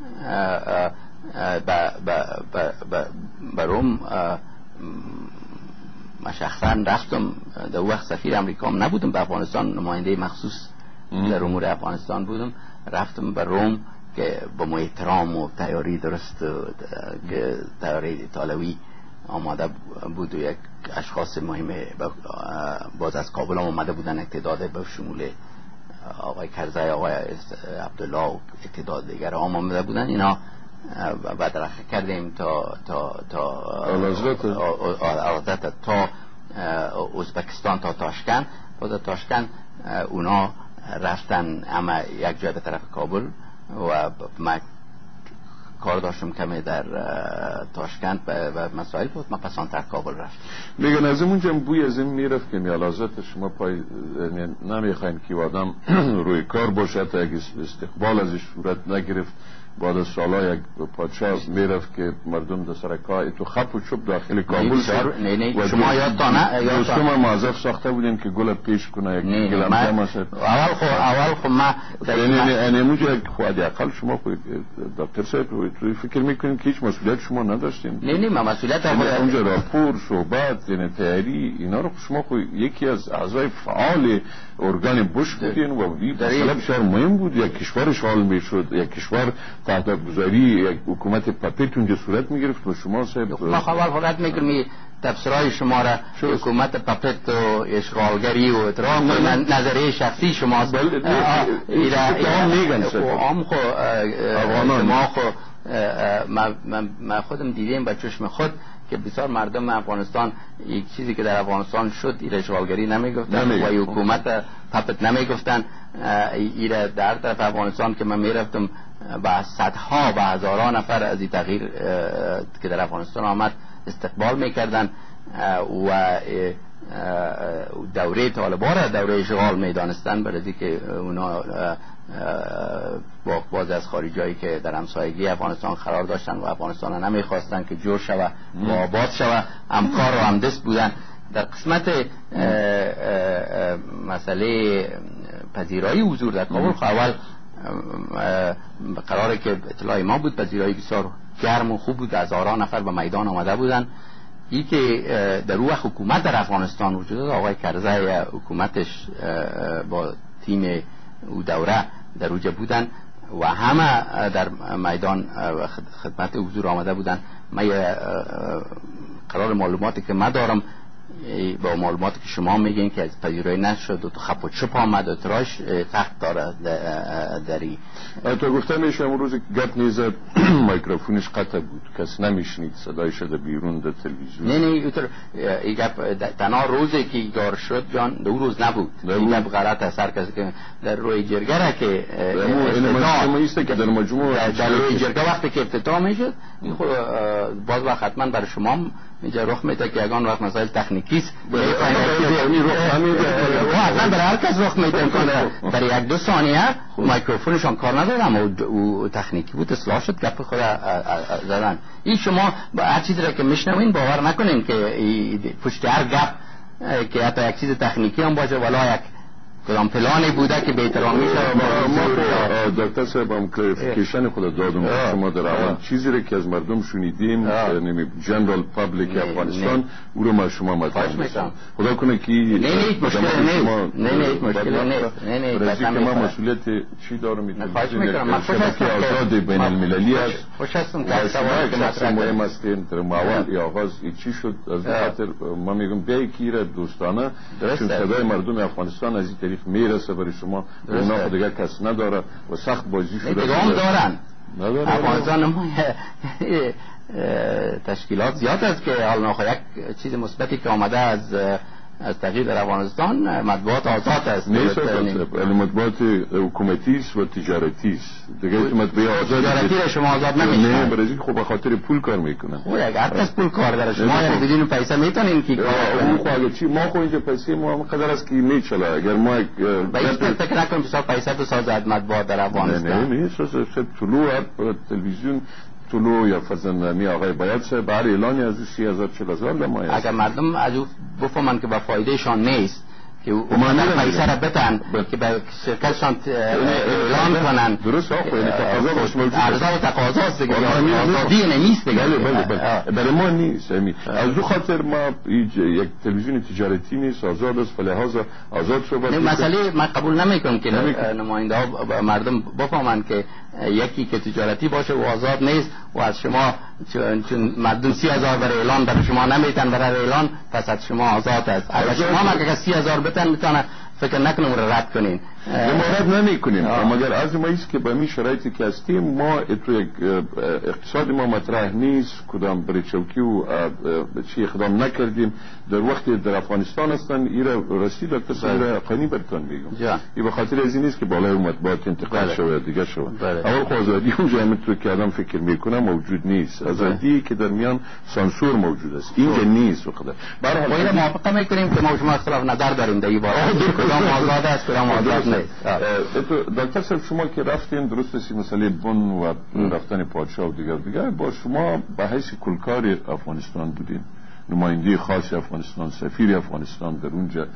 به روم، من شخصا رفتم در وقت سفیر امریکا هم نبودم به افغانستان، نماینده مخصوص در امور افغانستان بودم. رفتم به روم که با ما احترام و تیاری درست که تیاری ایتالوی آماده بود و یک اشخاص مهم باز از کابل هم آمده بودن، اقتداد به شمول آقای کرزی، آقای عبدالله و اقتداد دیگر هم آمده بودن. اینا بدرخه کردیم تا تا تا آلازدت تا ازبکستان تا تاشکند. باز تاشکند اونا رفتن اما یک جای به طرف کابل و من کار داشتم کمی در تاشکند و مسائل بود، من پس آنتر کابل رفت. میگن از اونجا بوی از این میرفت که میالازت شما پای نمیخواین که آدم روی کار باشه تا یک استقبال ازش صورت نگرفت. بعد از سالا یک پادشاه میرفت که مردم در سرکای تو خپ و چوب داخل کابل شد. نه نه شما یادتانه دوستم معذف ساخته بودیم که گل پیش کنه یک گلم شد. اول خو اول خو ما نه نه نه موجه خودی اقل شما خود دکتر صاحب توی فکر میکنیم که هیچ مسئولیت شما نداشتیم؟ نه نه، ما مسئولیت اونجا راپور، صحبت، یعنی تیاری اینا رو شما خو یکی از اعضای فعال ارگان بوش بودین و این مسئله بسیار مهم بود. یک کشور اشغال میشد، یک کشور تحت گذاری یک حکومت پپت اونجا صورت میگرفت و شما صاحب ما خبر فقط میکنیم تفسیرهای شما را حکومت پپت و اشغالگری و اعتراف نظریه شخصی شماست. اتهام میگن عام خو ما خو ما خودم دیدیم با چشم خود که بسیار مردم افغانستان یک چیزی که در افغانستان شد ایره اشغالگری نمیگفتن و حکومت پپت نمیگفتن. ایره در طرف افغانستان که من میرفتم با صدها و هزاران نفر از این تغییر که در افغانستان آمد استقبال میکردن و دوره طالبان را دوره اشغال میدانستن، برای که اونا باز از خارجایی که در همسایگی افغانستان قرار داشتن و افغانستان را نمیخواستن که جور شوه و آباد شوه، همکار و همدست بودن. در قسمت مسئله پذیرایی حضور در کابل اول قراره که اطلاع ما بود پذیرایی بسیار گرم و خوب بود، هزاران نفر به میدان آمده بودن. ای که در روح حکومت در افغانستان وجود داشت، آقای کرزی حکومتش با تیم او دوره در اوجه بودن و همه در میدان خدمت حضور آمده بودن. من قرار معلوماتی که من دارم با معلوماتی که شما میگین که از پذیرایی نشد و تو خپ و چپ آمد و تراش تخت داره داری. تو گفتم میشه امروز گپ نیزد میکروفونش قطع بود، کس نمیشنید صدایش در بیرون در تلویزیون. نه نه این گپ تنها روزی که ایگار شد جان دو روز نبود. این گپ غلط است. هر کسی که در روی جرگه که افتتاح که در مجموع در روی جرگه وقتی که افتتاح میشد باز وقت حتما برای شما اینجا رخ میده که یگان وقت مسائل تکنیکی است و اصلا برای هر کس رخ میده کنه برای یک دو ثانیه میکروفونشان کار ندارم و تکنیکی بود اصلاح شد گپ خود زدن. این شما هر چیزی را که میشنوین باور نکنین که پشت هر گپ که حتی یک چیز تکنیکی هم باشه ولی یک کدام پلانی بوده که بهترامی شد. ما دکتر صاحب هم کلیفیکیشن خود دادم شما در اول چیزی رو که از مردم شنیدیم یعنی جنرال پابلیک افغانستان او رو ما شما مطرح می‌کنم. خدا کنه که نه نه مشکل نیست. نه نه مشکل نیست. نه نه برای که ما مسئولیت چی دارم میتونم من خوش هستم که آزاد بین المللی است. خوش هستم که سوال که مطرح مهم است در اول یا آغاز چی شد از خاطر ما میگم بیای کی را دوستانه چون صدای مردم افغانستان از این طریق میرسه برای شما اونا خود دیگه کس نداره و سخت بازی شده دیگه هم دارن افغانستان ما تشکیلات زیاد است که حالا نخواه یک چیز مثبتی که آمده از از تغییر در افغانستان مطبوعات آزاد است. نیست مطبوعات حکومتی است و تجارتی است دیگه. مطبوعات تجارتی را شما آزاد نمیشن. نه برای خب به خاطر پول کار میکنن. خب اگر هر کس پول کار داره شما یعنی بدون پیسه میتونین کی اون خو اگه چی ما خو اینجا پیسه ما قدر است که میچله اگر ما به این فکر نکنیم که پیسه تو سازد مطبوعات در افغانستان. نه نه نه طلوع تلویزیون طلوع یا فرزندانی آقای باید سه بر اعلانی از سی هزار چل هزار لمایه. اگر مردم از او بفهمن که با فایده شان نیست که اومدن پیسه را بتن که به شرکتشان اعلان کنن درست آخو یعنی تقاضا باش موجود عرضه و تقاضا است دیگه آزادی نیست دیگه. بله بله بله برای ما نیست. از دو خاطر ما یک تلویزیون تجارتی نیست آزاد است فلحاظ آزاد صحبت نه مسئله من قبول نمیکنم که نماینده ها مردم بفهمن که یکی که تجارتی باشه و آزاد نیست و از شما چون مردم سی هزار برای اعلان برای شما نمیتن برای اعلان پس از شما آزاد است. اگر شما مگه سی هزار بتن میتونه فکر نکنم رو رد کنین ما رد نمی کنیم مگر از ما ایست که به می شرایطی که هستیم ما اتو اقتصاد ما مطرح نیست کدام برای چوکی و چی اقدام نکردیم در وقتی در افغانستان هستن ایره رسید دکتر صاحب قانی برتون میگم این به خاطر از این نیست که بالای مطبوعات انتقال شود دیگه شود. اول خو آزادی اونجا همینطور که آدم فکر میکنه موجود نیست. آزادی که در میان سانسور موجود است اینجا نیست. وقت برای ما موافقه میکنیم که ما شما اختلاف نظر داریم در این باره کدام آزاد است کدام آزاد نیست. دکتر صاحب شما که رفتین درست است مسئله بن و رفتن پادشاه و دیگر دیگر با شما به حیث کلکار افغانستان بودین نماینده خاص افغانستان سفیر افغانستان در اونجا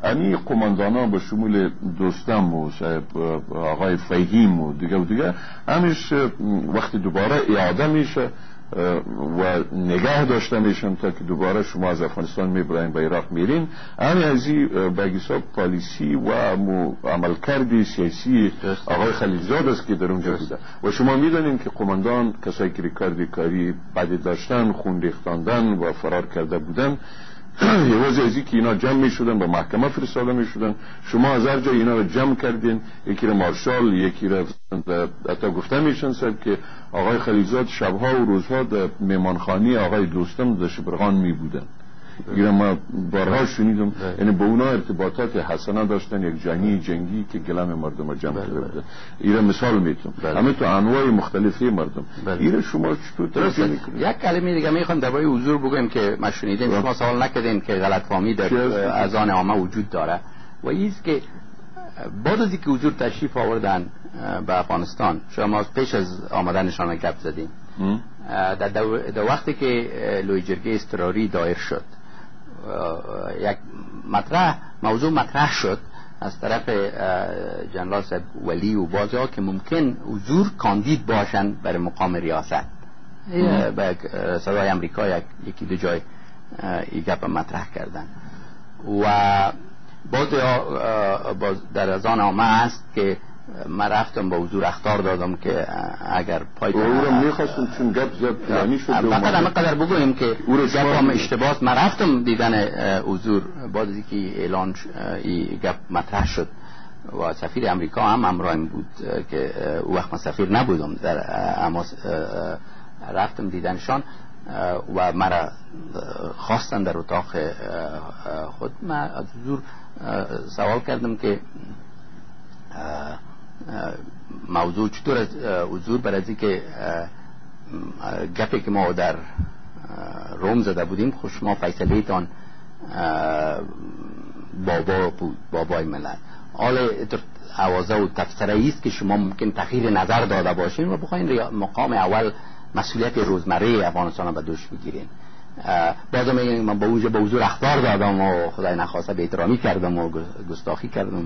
امی قماندانا به شمول دوستم و آقای فهیم و دیگه و دیگه همیش وقتی دوباره اعاده میشه و نگه داشته میشن تا که دوباره شما از افغانستان میبرین به عراق میرین، همین ازی بگیسا پالیسی و عملکرد سیاسی آقای خلیلزاد است که در اونجا بوده. و شما میدونین که قماندان کسایی که ریکارد کاری بد داشتن، خون ریختاندن و فرار کرده بودن، یواز ازی که اینا جمع می شدن به محکمه فرستاده می شدن، شما از هر جای اینا رو جمع کردین، یکی رو مارشال، یکی رو حتی گفته میشن صاحب که آقای خلیلزاد شبها و روزها در میمانخانی آقای دوستم در شبرغان می بودن. اینا ما بارها شنیدم، یعنی با اونا ارتباطات حسنه داشتن، یک جنگی جنگی که گلم مردم رو جمع کرده بوده. اینا مثال میتونم همه تو انواع مختلفی مردم. اینا شما چطور ترجمه میکنید؟ یک کلمه دیگه میخوام درباره حضور بگم که ما شنیدیم، شما سوال نکردین که غلط فهمی در اذهان عامه وجود داره و ایست که بعد از اینکه حضور تشریف آوردن به افغانستان، شما پیش از آمدنشان گپ زدین، در, در وقتی که لوی جرگه اضطراری دایر شد، یک مطرح موضوع مطرح شد از طرف جنرال صاحب ولی و بعضی ها که ممکن حضور کاندید باشند برای مقام ریاست. به صدای امریکا یک یکی دو جای این گپ مطرح کردن و بعضی ها در اذهان عامه است که من رفتم با حضور اخطار دادم که اگر پای او رو میخواستم چون گپ زد پلانی شد. فقط همه قدر بگویم که گپ هم اشتباهات. من رفتم دیدن حضور بعد از اینکه اعلان این گپ مطرح شد و سفیر امریکا هم همراهم بود که او وقت من سفیر نبودم در اما رفتم دیدنشان و مرا خواستن در اتاق خود. من از حضور سوال کردم که موضوع چطور از حضور برای از که گپی که ما در روم زده بودیم خوش ما فیصله تان بابا بود، بابای ملت. حالا اوازه و تفسیره است که شما ممکن تغییر نظر داده باشین و بخواین مقام اول مسئولیت روزمره افغانستان به دوش بگیرین. بازم میگم من با اونجا به حضور اخطار دادم و خدای نخواسته به احترامی کردم و گستاخی کردم.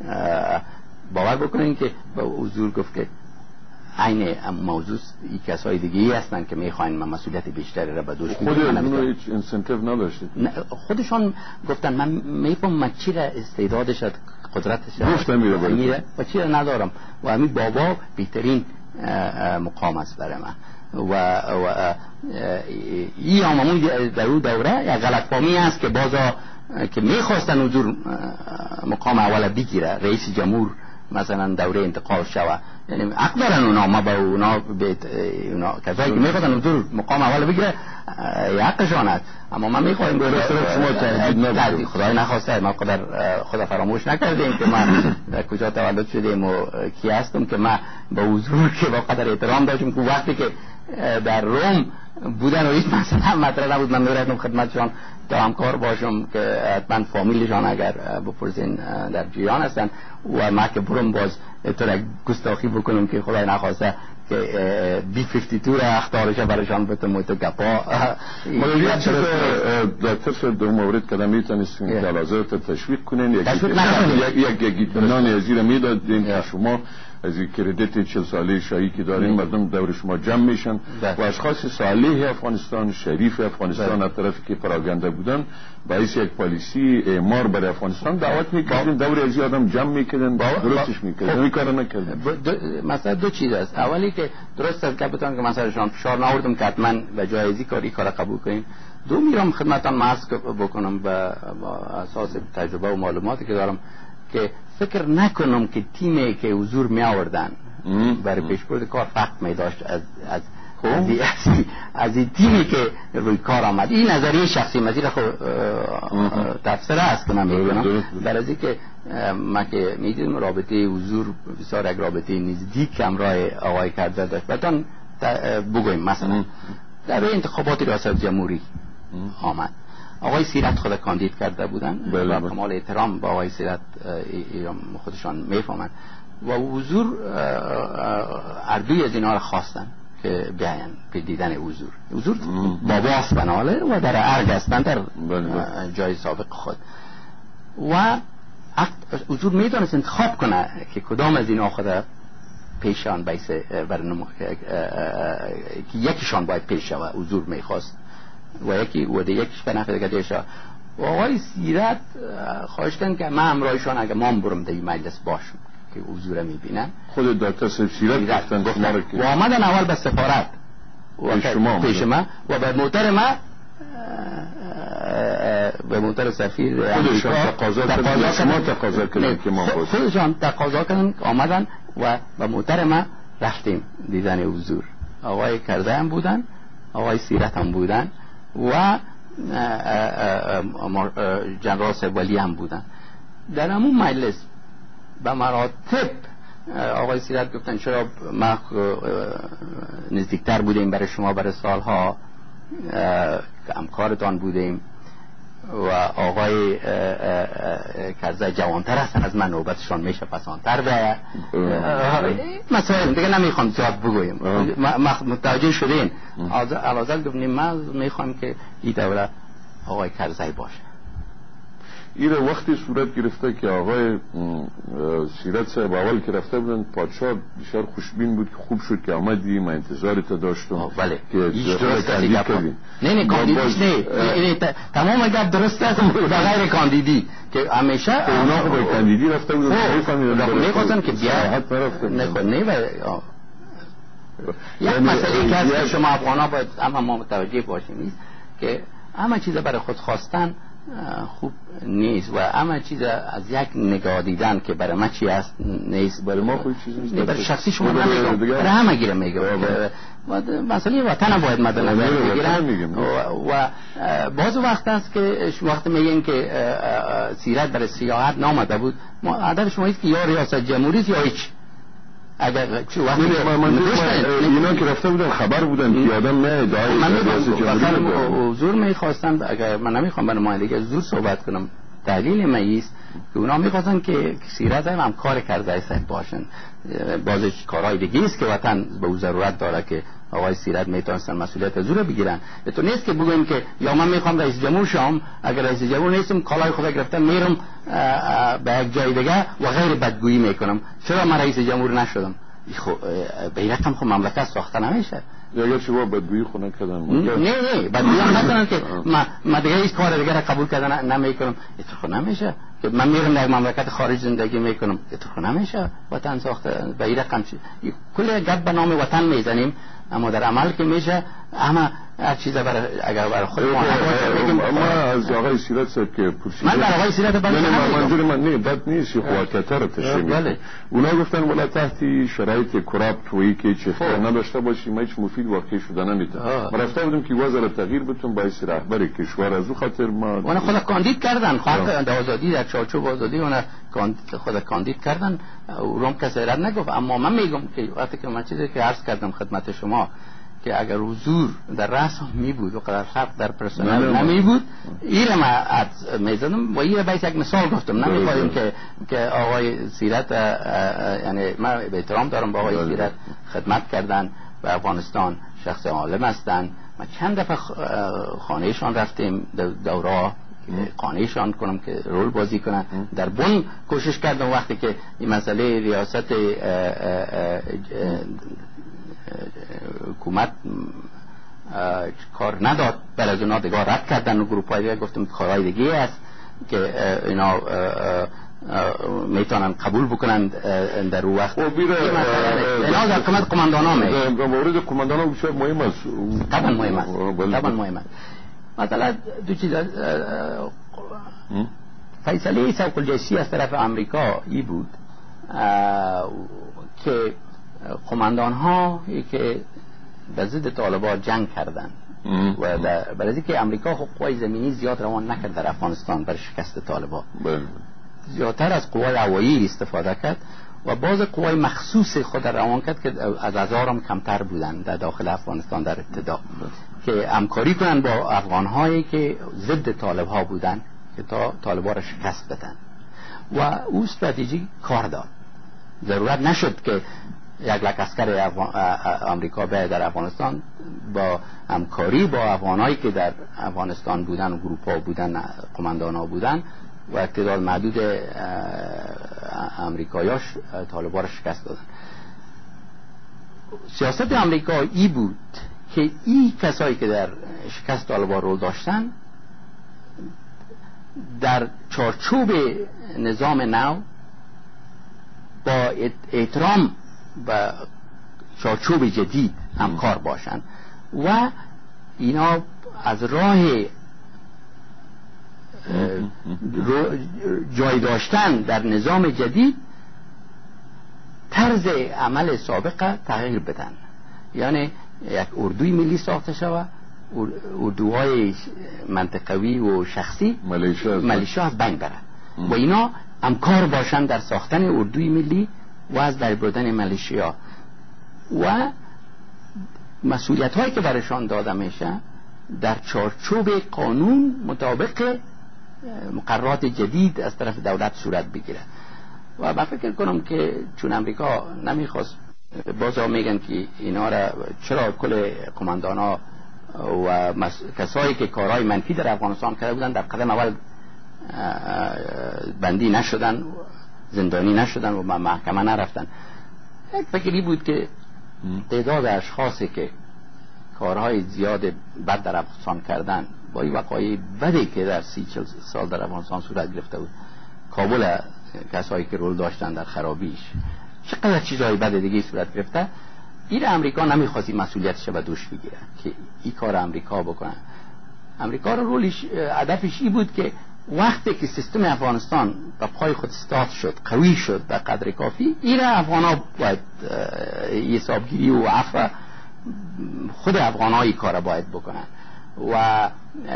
باور بکنین که به حضور گفت که عین موضوع این کسای دیگه ای هستن که میخواین من مسئولیت بیشتری را به دوش بگیرم. خود اونو هیچ انسنتیو نداشتید؟ خودشان گفتن من میفهم من چی را استعدادش قدرتش گفتم میره و چی را ندارم و همین بابا بهترین مقام است برای من و, و این هممون در اون دوره یک غلط فهمی است که بازا که میخواستن حضور مقام اول بگیره، رئیس جمهور مثلا دوره انتقال شوه، یعنی حق دارن اونا، ما با اونا بیت اونا کسایی که میخواستن حضور مقام اول بگیره حقشان است. اما ما میخوایم به شما تهدید خدای نخواسته ما قدر خدا فراموش نکردیم که ما در کجا تولد شدیم و کی هستم که ما به حضور که با قدر احترام داشتیم که وقتی که در روم بودن و هیچ مثلا مطرح نبود من میرفتم خدمتشان تا همکار باشم که حتما فامیلشان اگر بپرسین در جریان هستن و ما که برم باز طور گستاخی بکنم که خدای نخواسته که بی فیفتی تو را اختارش برایشان بتم و تو گپا مولیت چیز در طرف دو مورد کدام میتونستیم که لازم تشویق کنین یک یک دنان ازیر میدادین که شما از این کردیت چل ساله شایی که دارین مردم دور شما جمع میشن و اشخاص صالح افغانستان، شریف افغانستان از طرفی که پراگنده بودن باعث یک پالیسی اعمار برای افغانستان دعوت میکردین، دور از آدم جمع میکردن، درستش میکردن، این کارو نکردن. مثلا دو چیز است. اولی که درست است که بتونن که مثلا شما فشار نآوردم که حتما به جایزی کاری کار قبول کنین. دو میرم خدمتتان معرض بکنم با اساس تجربه و معلوماتی که دارم که فکر نکنم که تیمی که حضور می آوردن برای پیشبرد کار فقط می داشت از از از این تیمی که روی کار آمد. این نظریه شخصی مزید خود تفسیر است که من میگم برای از اینکه ما که میدونم رابطه حضور بسیار یک رابطه نزدیک همراه آقای کرزی داشت. بعدن بگویم مثلا در انتخابات ریاست جمهوری آمد آقای سیرت خود کاندید کرده بودن و کمال احترام با آقای سیرت خودشان میفهمند و حضور اردوی از اینا را خواستن که بیاین به دیدن حضور. حضور باباست بناله و در ارگ هستن در جای سابق خود. و حضور میتونست انتخاب کنه که کدام از اینا خود پیشان بیسه برنامه که یکیشان باید پیش شود حضور میخواست و یکی و یکیش به نفع دیگه دیشه. و آقای سیرت خواهش کردن که من همراهشان اگه ما برم در این مجلس باشم که حضور میبینن. خود دکتر سیرت گفتن شما رو که و آمدن اول به سفارت و شما پیش ما و به محترم به محترم سفیر خودشان تقاضا کردن شما تقاضا کردن که ما باشیم. خودشان تقاضا کردن آمدن و به محترم رفتیم دیدن حضور. آقای کرده هم بودن، آقای سیرت هم بودن و جنرال سبالی هم بودن. در همون مجلس به مراتب آقای سیرت گفتن چرا ما نزدیکتر بودیم برای شما برای سالها همکارتان بودیم و آقای کرزی جوانتر هستن از من، نوبتشان میشه پسانتر به مسائل دیگه نمیخوام زیاد بگویم. متوجه شدین؟ علازل گفتیم ما میخوام که این دوره آقای کرزی باشه. این وقتی صورت گرفته که آقای سیرت صاحب اول که رفته بودن پادشاه بسیار خوشبین بود که خوب شد که آمدی، من انتظارت داشتم. بله که درست است. نه نه کاندیدیش نه تمام گپ درست است به غیر کاندیدی که همیشه اونا به کاندیدی رفته بودن میخواستن که بیا نه نه یک مسئله که هست که شما افغانا باید اما ما متوجه باشیم که همه چیز برای خود خواستن خوب نیست و همه چیز از یک نگاه دیدن که برای ما چی است نیست. برای ما خوب چیز نیست، برای شخصی شما نمیگم، برای همه گیره میگم. مثلا وطن باید مد نظر بگیرن و بعض وقت است که وقت میگن که سیرت برای سیاحت نامده بود، هدف شما است که یا ریاست جمهوری یا هیچ. اگر چه وقتی اینا که رفته بودن خبر بودن که آدم نه دای ریاست جمهوری حضور میخواستن. اگر من نمیخوام برای نمایندگی حضور صحبت کنم، دلیل من است که اونا میخواستن که سیرت هم کار کرده صاحب باشن. باز کارهای دیگه است که وطن به او ضرورت داره که آقای سیرت میتونستن مسئولیت حضور بگیرن. تو نیست که بگویم که یا من میخوام رئیس جمهور شم، اگر رئیس جمهور نیستم کالای خدا گرفتم میرم به یک جای دیگه و غیر بدگویی میکنم چرا من رئیس جمهور نشدم. خب به این رقم خب مملکت ساخته نمیشه. یا اگر شما بدگویی خونه کردن نه نه بدگویی هم نکنن که ما دیگه هیچ کار دیگه را قبول کردن نمیکنم، اتفاق نمیشه که من میرم در مملکت خارج زندگی میکنم، اتفاق نمیشه. وطن ساخته به این رقم چی کل گپ به نام وطن میزنیم اما در عمل که میشه اما هر چیز برای اگر برای خود ما ما از آقای سیرت صاحب که پرسیدم من برای آقای سیرت بعد نه منظور من نه بد نیست خو کتر تشمی اونا گفتن ولی تحت شرایط کراپ تویی که چه نداشته باشیم هیچ مفید واقع شده نمیده. ما رفته بودیم که وضع تغییر بتون باعث رهبر کشور از او خاطر ما اون خود کاندید کردن خاطر آزادی در چارچوب آزادی اون خود کاندید کردن روم کسی رد نگفت. اما من میگم که وقتی که من چیزی که عرض کردم خدمت شما که اگر حضور در رسم می بود و قدر فرق در پرسنل نمی بود این ما از میزدم و این باید یک مثال گفتم. نمیخوایم که که آقای سیرت یعنی من به احترام دارم با آقای سیرت خدمت کردن به افغانستان، شخص عالم هستند. ما چند دفعه خانهشان رفتیم دوره قانعشان کنم که رول بازی کنن. در بن کوشش کردم وقتی که این مسئله ریاست حکومت کار نداد بر از اونا دیگه رد کردن و گروپ های دیگه گفتم کارهای دیگه است که اینا میتونن قبول بکنن در رو وقت. اینا در حکومت قماندان ها میگه مورد قماندان ها بسیار مهم است. طبعا مهم است طبعا مهم است. مثلا دو چیز فیصله سوق الجیشی از طرف امریکا ای بود که قماندان ها که به ضد طالبان جنگ کردن و برای اینکه امریکا خب قوای زمینی زیاد روان نکرد در افغانستان برای شکست طالبان، زیادتر از قوای هوایی استفاده کرد و باز قوای مخصوص خود روان کرد که از هزار هم کمتر بودن در داخل افغانستان در ابتدا که همکاری کنن با افغان هایی که ضد طالب ها بودن که تا طالب ها را شکست بدن و او استراتژی کار داد. ضرورت نشد که یک لک عسکر آمریکا به در افغانستان با همکاری با افغانایی که در افغانستان بودن و گروپ ها بودن قماندان ها بودن و تعداد معدود امریکایاش طالبان را شکست دادن. سیاست امریکا ای بود که این کسایی که در شکست طالبان رول داشتن در چارچوب نظام نو با احترام و چارچوب جدید همکار باشند و اینا از راه جای داشتن در نظام جدید طرز عمل سابقه تغییر بدن، یعنی یک اردوی ملی ساخته شود، اردوهای منطقوی و شخصی ملیشا از بین بره و اینا همکار باشن در ساختن اردوی ملی و از در بردن ملیشیا و مسئولیت هایی که برشان داده میشه در چارچوب قانون مطابق مقررات جدید از طرف دولت صورت بگیره. و من فکر کنم که چون امریکا نمیخواست، بازا میگن که اینا را چرا کل قماندان ها و کسایی که کارهای منفی در افغانستان کرده بودن در قدم اول بندی نشدن، زندانی نشدن و محکمه نرفتن. یک فکری بود که تعداد اشخاصی که کارهای زیاد بد در افغانستان کردن با این وقایع بدی که در سی چل سال در افغانستان صورت گرفته بود، کابل کسایی که رول داشتن در خرابیش، چقدر چیزهای بد دیگه صورت گرفته، این امریکا نمیخواست این مسئولیتش به دوش بگیره که این کار امریکا بکنه. امریکا رو رولش هدفش این بود که وقتی که سیستم افغانستان به پای خود استاد شد، قوی شد به قدر کافی، این افغانا باید حسابگیری و عفو خود افغانایی کار باید بکنن و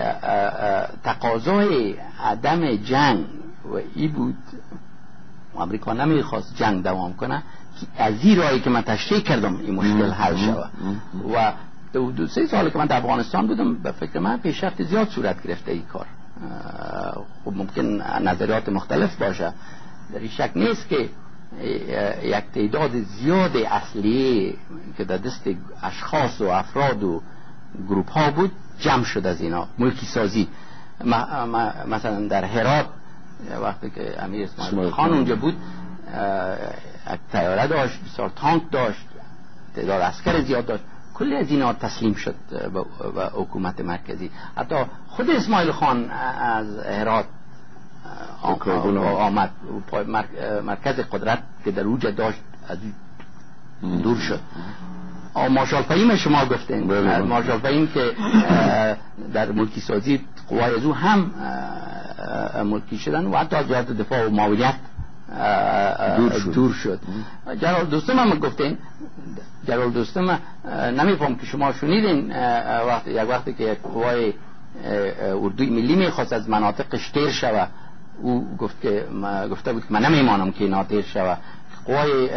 تقاضای عدم جنگ و ای بود. امریکا نمیخواست جنگ دوام کنه که از این راهی که من تشریح کردم این مشکل حل شود و دو, دو سه سالی که من در افغانستان بودم به فکر من پیشرفت زیاد صورت گرفته این کار. خب ممکن نظریات مختلف باشه، در این شک نیست که یک تعداد زیاد اصلی که در دست اشخاص و افراد و گروپ ها بود جمع شد از اینا ملکی سازی. مثلا در هرات وقتی که امیر اسماعیل خان اونجا بود یک طیاره داشت، بسیار تانک داشت، تعداد عسکر زیاد داشت، کلی از اینا تسلیم شد به حکومت مرکزی. حتی خود اسماعیل خان از هرات آمد، مرکز قدرت که در اوج داشت از دور شد. مارشال فهیم شما گفتین، مارشال فهیم که در ملکی سازی قوای از او هم ملکی شدن و حتی از جهت دفاع و معاونت دور شد. جلال دوستم هم گفتین، جلال دوستم نمیفهم که شما شنیدین وقتی یک وقتی که یک قوای اردوی ملی میخواست از مناطقش تیر شوه، او گفت که گفته بود که من نمیمانم که اینا تیر شوه. قوای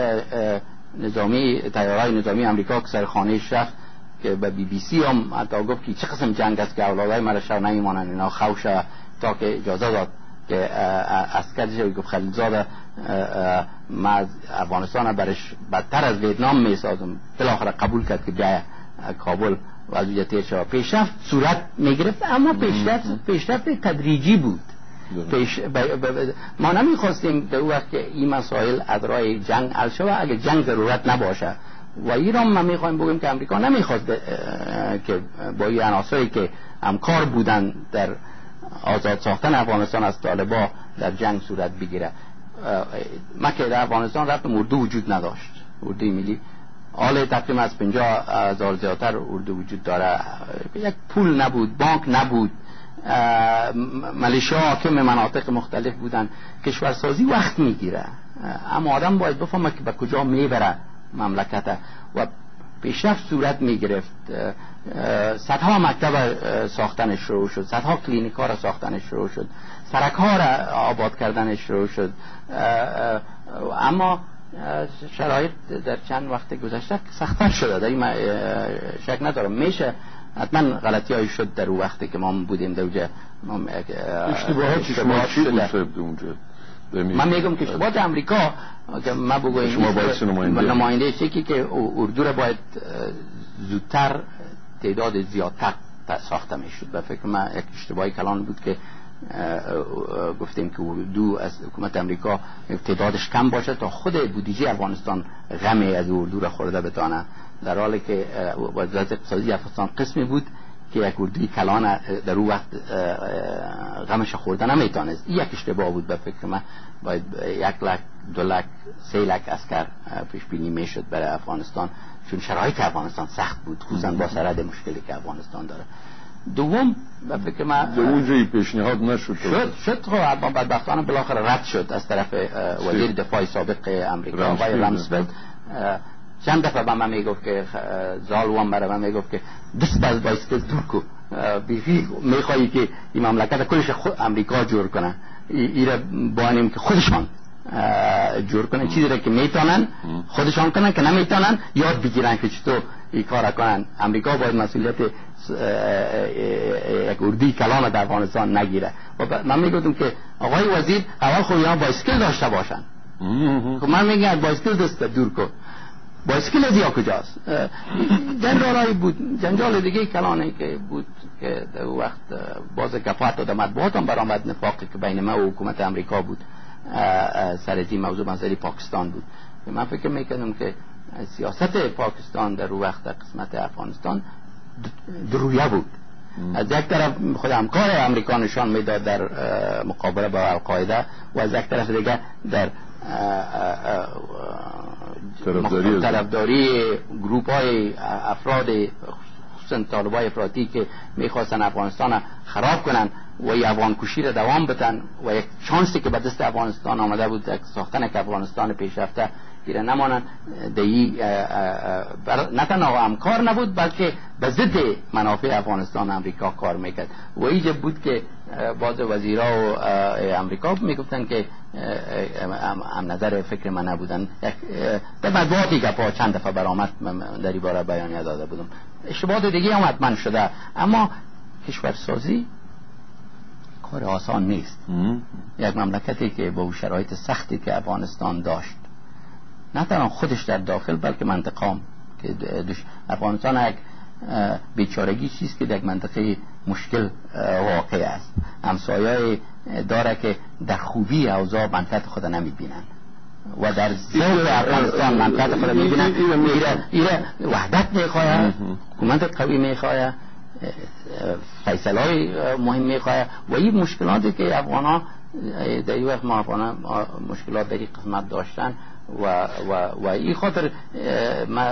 نظامی طیاره‌های نظامی امریکا که سر خانه‌اش رفت که به بی بی سی هم حتی گفت که چه قسم جنگ است که اولادای مرا شو نمیمانن، اینا خوف شوه تا که اجازه داد که عسکرش گفت خلیلزاده ما از افغانستان برش بدتر از ویتنام میسازم. بالاخره قبول کرد که بیای کابل و از اونجا تیر شود. پیشرفت صورت میگرفت اما پیشرفت پیشرفت تدریجی بود. پیش ب... ب... ب... ما نمیخواستیم در وقت که این مسائل از راه جنگ حل شود اگه جنگ ضرورت نباشه و ایران ما میخوایم بگیم که امریکا نمیخواست که با این عناصری که همکار بودن در آزاد ساختن افغانستان از طالبان در جنگ صورت بگیره. ما که در افغانستان رفتم اردو وجود نداشت، اردوی ملی حال تقریبا از پنجاه هزار زیادتر اردو وجود داره، یک پول نبود، بانک نبود، ملیشا حاکم مناطق مختلف بودن. کشورسازی وقت میگیره اما آدم باید بفهمه که به کجا میبره مملکت و پیشرفت صورت میگرفت. صدها مکتب ساختن شروع شد، صدها کلینیک ها را ساختن شروع شد، سرک ها را آباد کردن شروع شد. اما شرایط در چند وقت گذشته سخت‌تر شده، در این شک ندارم. میشه حتما غلطی هایی شد در وقتی که ما بودیم در اونجا. اشتباهات شما چی بود اونجا؟ من میگم که اشتباهات امریکا که ما بگویم شما باید نماینده نماینده شکی که اردو را باید زودتر تعداد زیادتر ساخته میشد. به فکر من یک اشتباهی کلان بود که گفتیم که اردو از حکومت امریکا تعدادش کم باشه تا خود بودجه افغانستان غم از اردو را خورده بتانه، در حالی که وزارت اقتصادی افغانستان قسمی بود که یک اردوی کلان در اون وقت غمش خورده نمیتونست. این یک اشتباه بود به فکر من. باید یک لک دو لک سه لک عسکر پیش بینی میشد برای افغانستان، چون شرایط افغانستان سخت بود، خصوصا با سرحد مشکلی که افغانستان داره. دوم به فکر من در اونجایی پیشنهاد نشد شد شد خب بدبختانه بالاخره رد شد از طرف وزیر دفاع سابق امریکا آقای رامسفلد. چند دفعه به من میگفت که زالوان برای من میگفت که دست باز بایسکل دور کو، بیخی میخوایی که این مملکت کلش خود امریکا جور کنه، ایره بانیم که خودشان جور کنن، چیزی را که میتونن خودشان کنن، که نمیتونن یاد بگیرن که چطور این کار کنن. امریکا باید مسئولیت یک اردوی کلان در افغانستان نگیره. و من میگفتم که آقای وزیر اول خود اینا بایسکل داشته باشن. خب من میگم بایسکل دست دور کن، بایسکل از یا کجاست؟ جنجالایی بود، جنجال دیگه کلانی که بود که در وقت باز گفت و در مطبوعات هم برآمد نفاقی که بین ما و حکومت امریکا بود سر این موضوع مسئله پاکستان بود. من فکر میکنم که سیاست پاکستان در وقت در قسمت افغانستان درویه بود. از یک طرف خود همکار امریکا نشان میداد در مقابله با القاعده و از یک طرف دیگه در طرفداری گروپ های افراد خصوصا طالبای افراطی که میخواستن افغانستان خراب کنن و ای افغان کشی را دوام بدن و یک چانسی که به دست افغانستان آمده بود یک ساختن که افغانستان پیشرفته گیره نمانن دی نه تنها همکار نبود بلکه به ضد منافع افغانستان امریکا کار میکرد. و اینجا بود که بعض وزیرا و امریکا میگفتن که هم نظر فکر من نبودن. در مطبوعاتی که پا چند دفعه برآمد در این باره بیانیه داده بودم. اشتباهات دیگه هم حتما شده، اما کشورسازی کار آسان نیست. یک مملکتی که با شرایط سختی که افغانستان داشت، نه تنها خودش در داخل بلکه منطقام که افغانستان یک بیچارگی چیست که در یک منطقه مشکل واقع است. همسایه داره که در خوبی اوضاع منفعت خود نمیبینن و در ضعف افغانستان منفعت خود میبینن. ایره وحدت میخواه، حکومت قوی میخواه، فیصله های مهم میخواه و این مشکلاتی که افغان ها در این وقت ما افغان ها مشکلات در این قسمت داشتن و و و این خاطر ما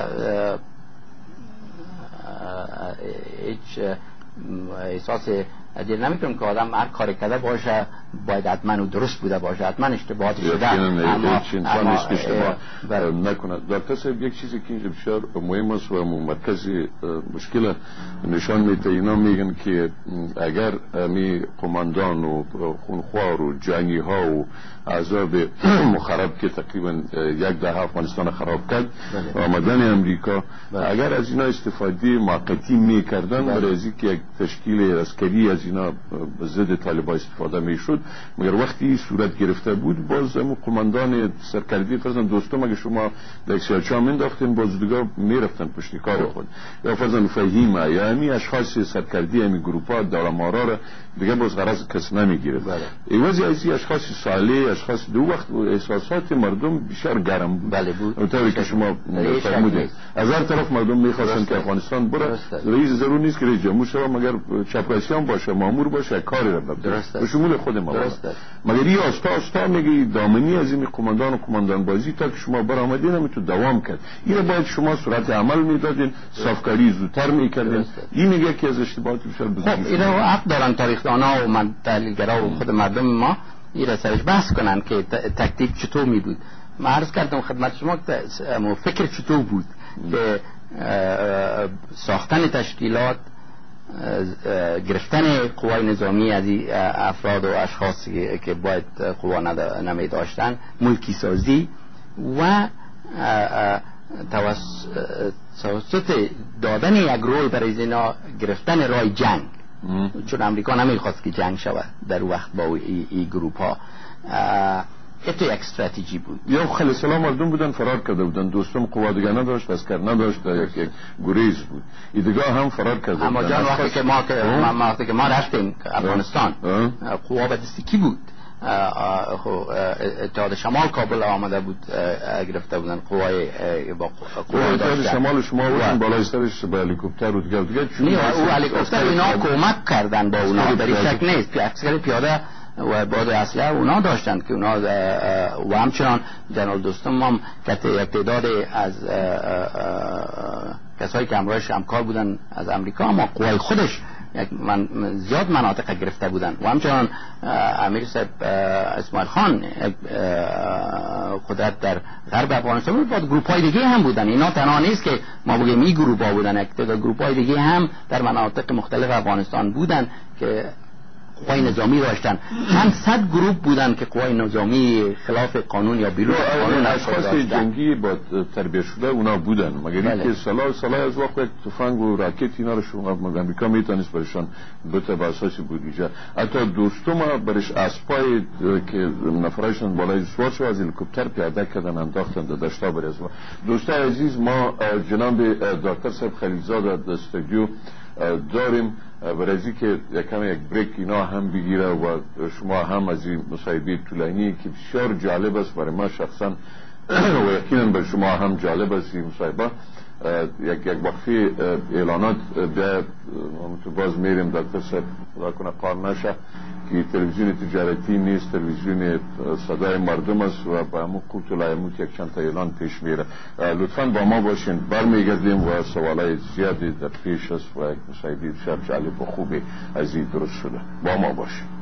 هیچ احساس ادیر نمیکنم که آدم هر کاری کرده باشه باید حتما و درست بوده باشه، حتما اشتباهات شده اما اما اشتباه نکنه. دکتر صاحب یک چیزی که اینجا بسیار مهم است و مرکزی مشکل نشان میده، اینا میگن که اگر می قماندان و خونخوار و جنگی ها و عذاب مخرب که تقریبا یک دهه افغانستان خراب کرد آمدن امریکا، اگر از اینا استفاده موقتی میکردن برای از اینکه یک تشکیل عسکری از اینا ضد طالبان استفاده میشد، مگر وقتی صورت گرفته بود باز هم قماندان سرکردی فرضاً دوستم اگه شما در سیاچا مینداختین باز دیگه میرفتن پشت کار خود، یا فرضاً فهیم یا همی اشخاص سرکردی همی گروپا دارمارا را دیگه باز غرض کس نمیگیره. ایوازی از این اشخاص صالح، اشخاص دو وقت احساسات مردم بسیار گرم بود. بله بود. اونطوری که شما فرمودید از هر طرف مردم میخواستن که افغانستان بره، رئیس ضرور نیست که رئیس جمهور شود مگر چپراسیان باشه، مامور باشه، کاری را بکنه به شمول خود ما. مگر این آستا آستا میگه دامنی از این قماندان و قماندان بازی تا که شما برآمدین هم تو دوام کرد. این باید شما صورت عمل میدادین، صافکاری زودتر میکردین. این میگه که از اشتباهات بسیار بزرگ. خب اینا حق دارن تاریخ‌دانا و من تحلیلگرا و خود مردم ما این سرش بحث کنن که تکتیک چطور می بود. من عرض کردم خدمت شما که فکر چطور بود که ساختن تشکیلات، گرفتن قوای نظامی از این افراد و اشخاصی که باید قوا نمی داشتن، ملکی سازی و توسط دادن یک رول برای اینا گرفتن رای جنگ، چون امریکا نمیخواست که جنگ شود در وقت با این گروپ ها. اتو یک استراتژی بود. یا خیلی سلام مردم بودن فرار کرده بودن، دوستم قوا دیگه نداشت، اسکر نداشت، یک یک گریز بود. ایدگاه هم فرار کرده. اما جان وقتی که ما که ما وقتی که ما رفتیم افغانستان قوا به دست کی بود؟ اتحاد شمال کابل آمده بود گرفته بودن قوای با قوای اتحاد شمال شما بودن بالای سرش با هلیکوپتر بود دیگه نه او هلیکوپتر اینا کمک کردن با اونا در شک نیست که اکثر پیاده و بعد اسلحه اونا داشتن که اونا و همچنان جنرال دوستم هم که یک تعداد از کسایی که همراهش همکار بودن از امریکا اما قوای خودش من زیاد مناطق گرفته بودن و همچنان امیر صاحب اسماعیل خان قدرت در غرب افغانستان بود. بعد گروپ های دیگه هم بودن، اینا تنها نیست که ما بگیم این گروپ ها بودن، یک تعداد گروپ های دیگه هم در مناطق مختلف افغانستان بودن که قوای نظامی داشتن. چند صد گروپ بودن که قوای نظامی خلاف قانون یا بیرون قانون اشخاص جنگی با تربیت شده اونا بودن، مگر اینکه سال سال از وقت تفنگ و راکت اینا رو شما امریکا میتونست برشان بته به اساس بودجه. حتی دوستم برش اسپای که نفرشون بالای سوار شو از هلیکوپتر پیاده کردن انداختن در دشتا برز. دوستان عزیز ما جناب دکتر صاحب خلیلزاده در استودیو داریم برای که یکم یک بریک اینا هم بگیره و شما هم از این مصاحبه طولانی که بسیار جالب است برای ما شخصا و یقینا برای شما هم جالب است این مصاحبه یک یک وقفی اعلانات به تو باز میریم دکتر صاحب خدا کنه قار نشه که تلویزیون تجارتی نیست، تلویزیون صدای مردم است و با همون قوت لایموت یک چند تا اعلان پیش میره. لطفاً با ما باشین، برمیگردیم و سوالای زیادی در پیش است و یک مصاحبه بسیار جالب و خوبی از این درست شده. با ما باشین.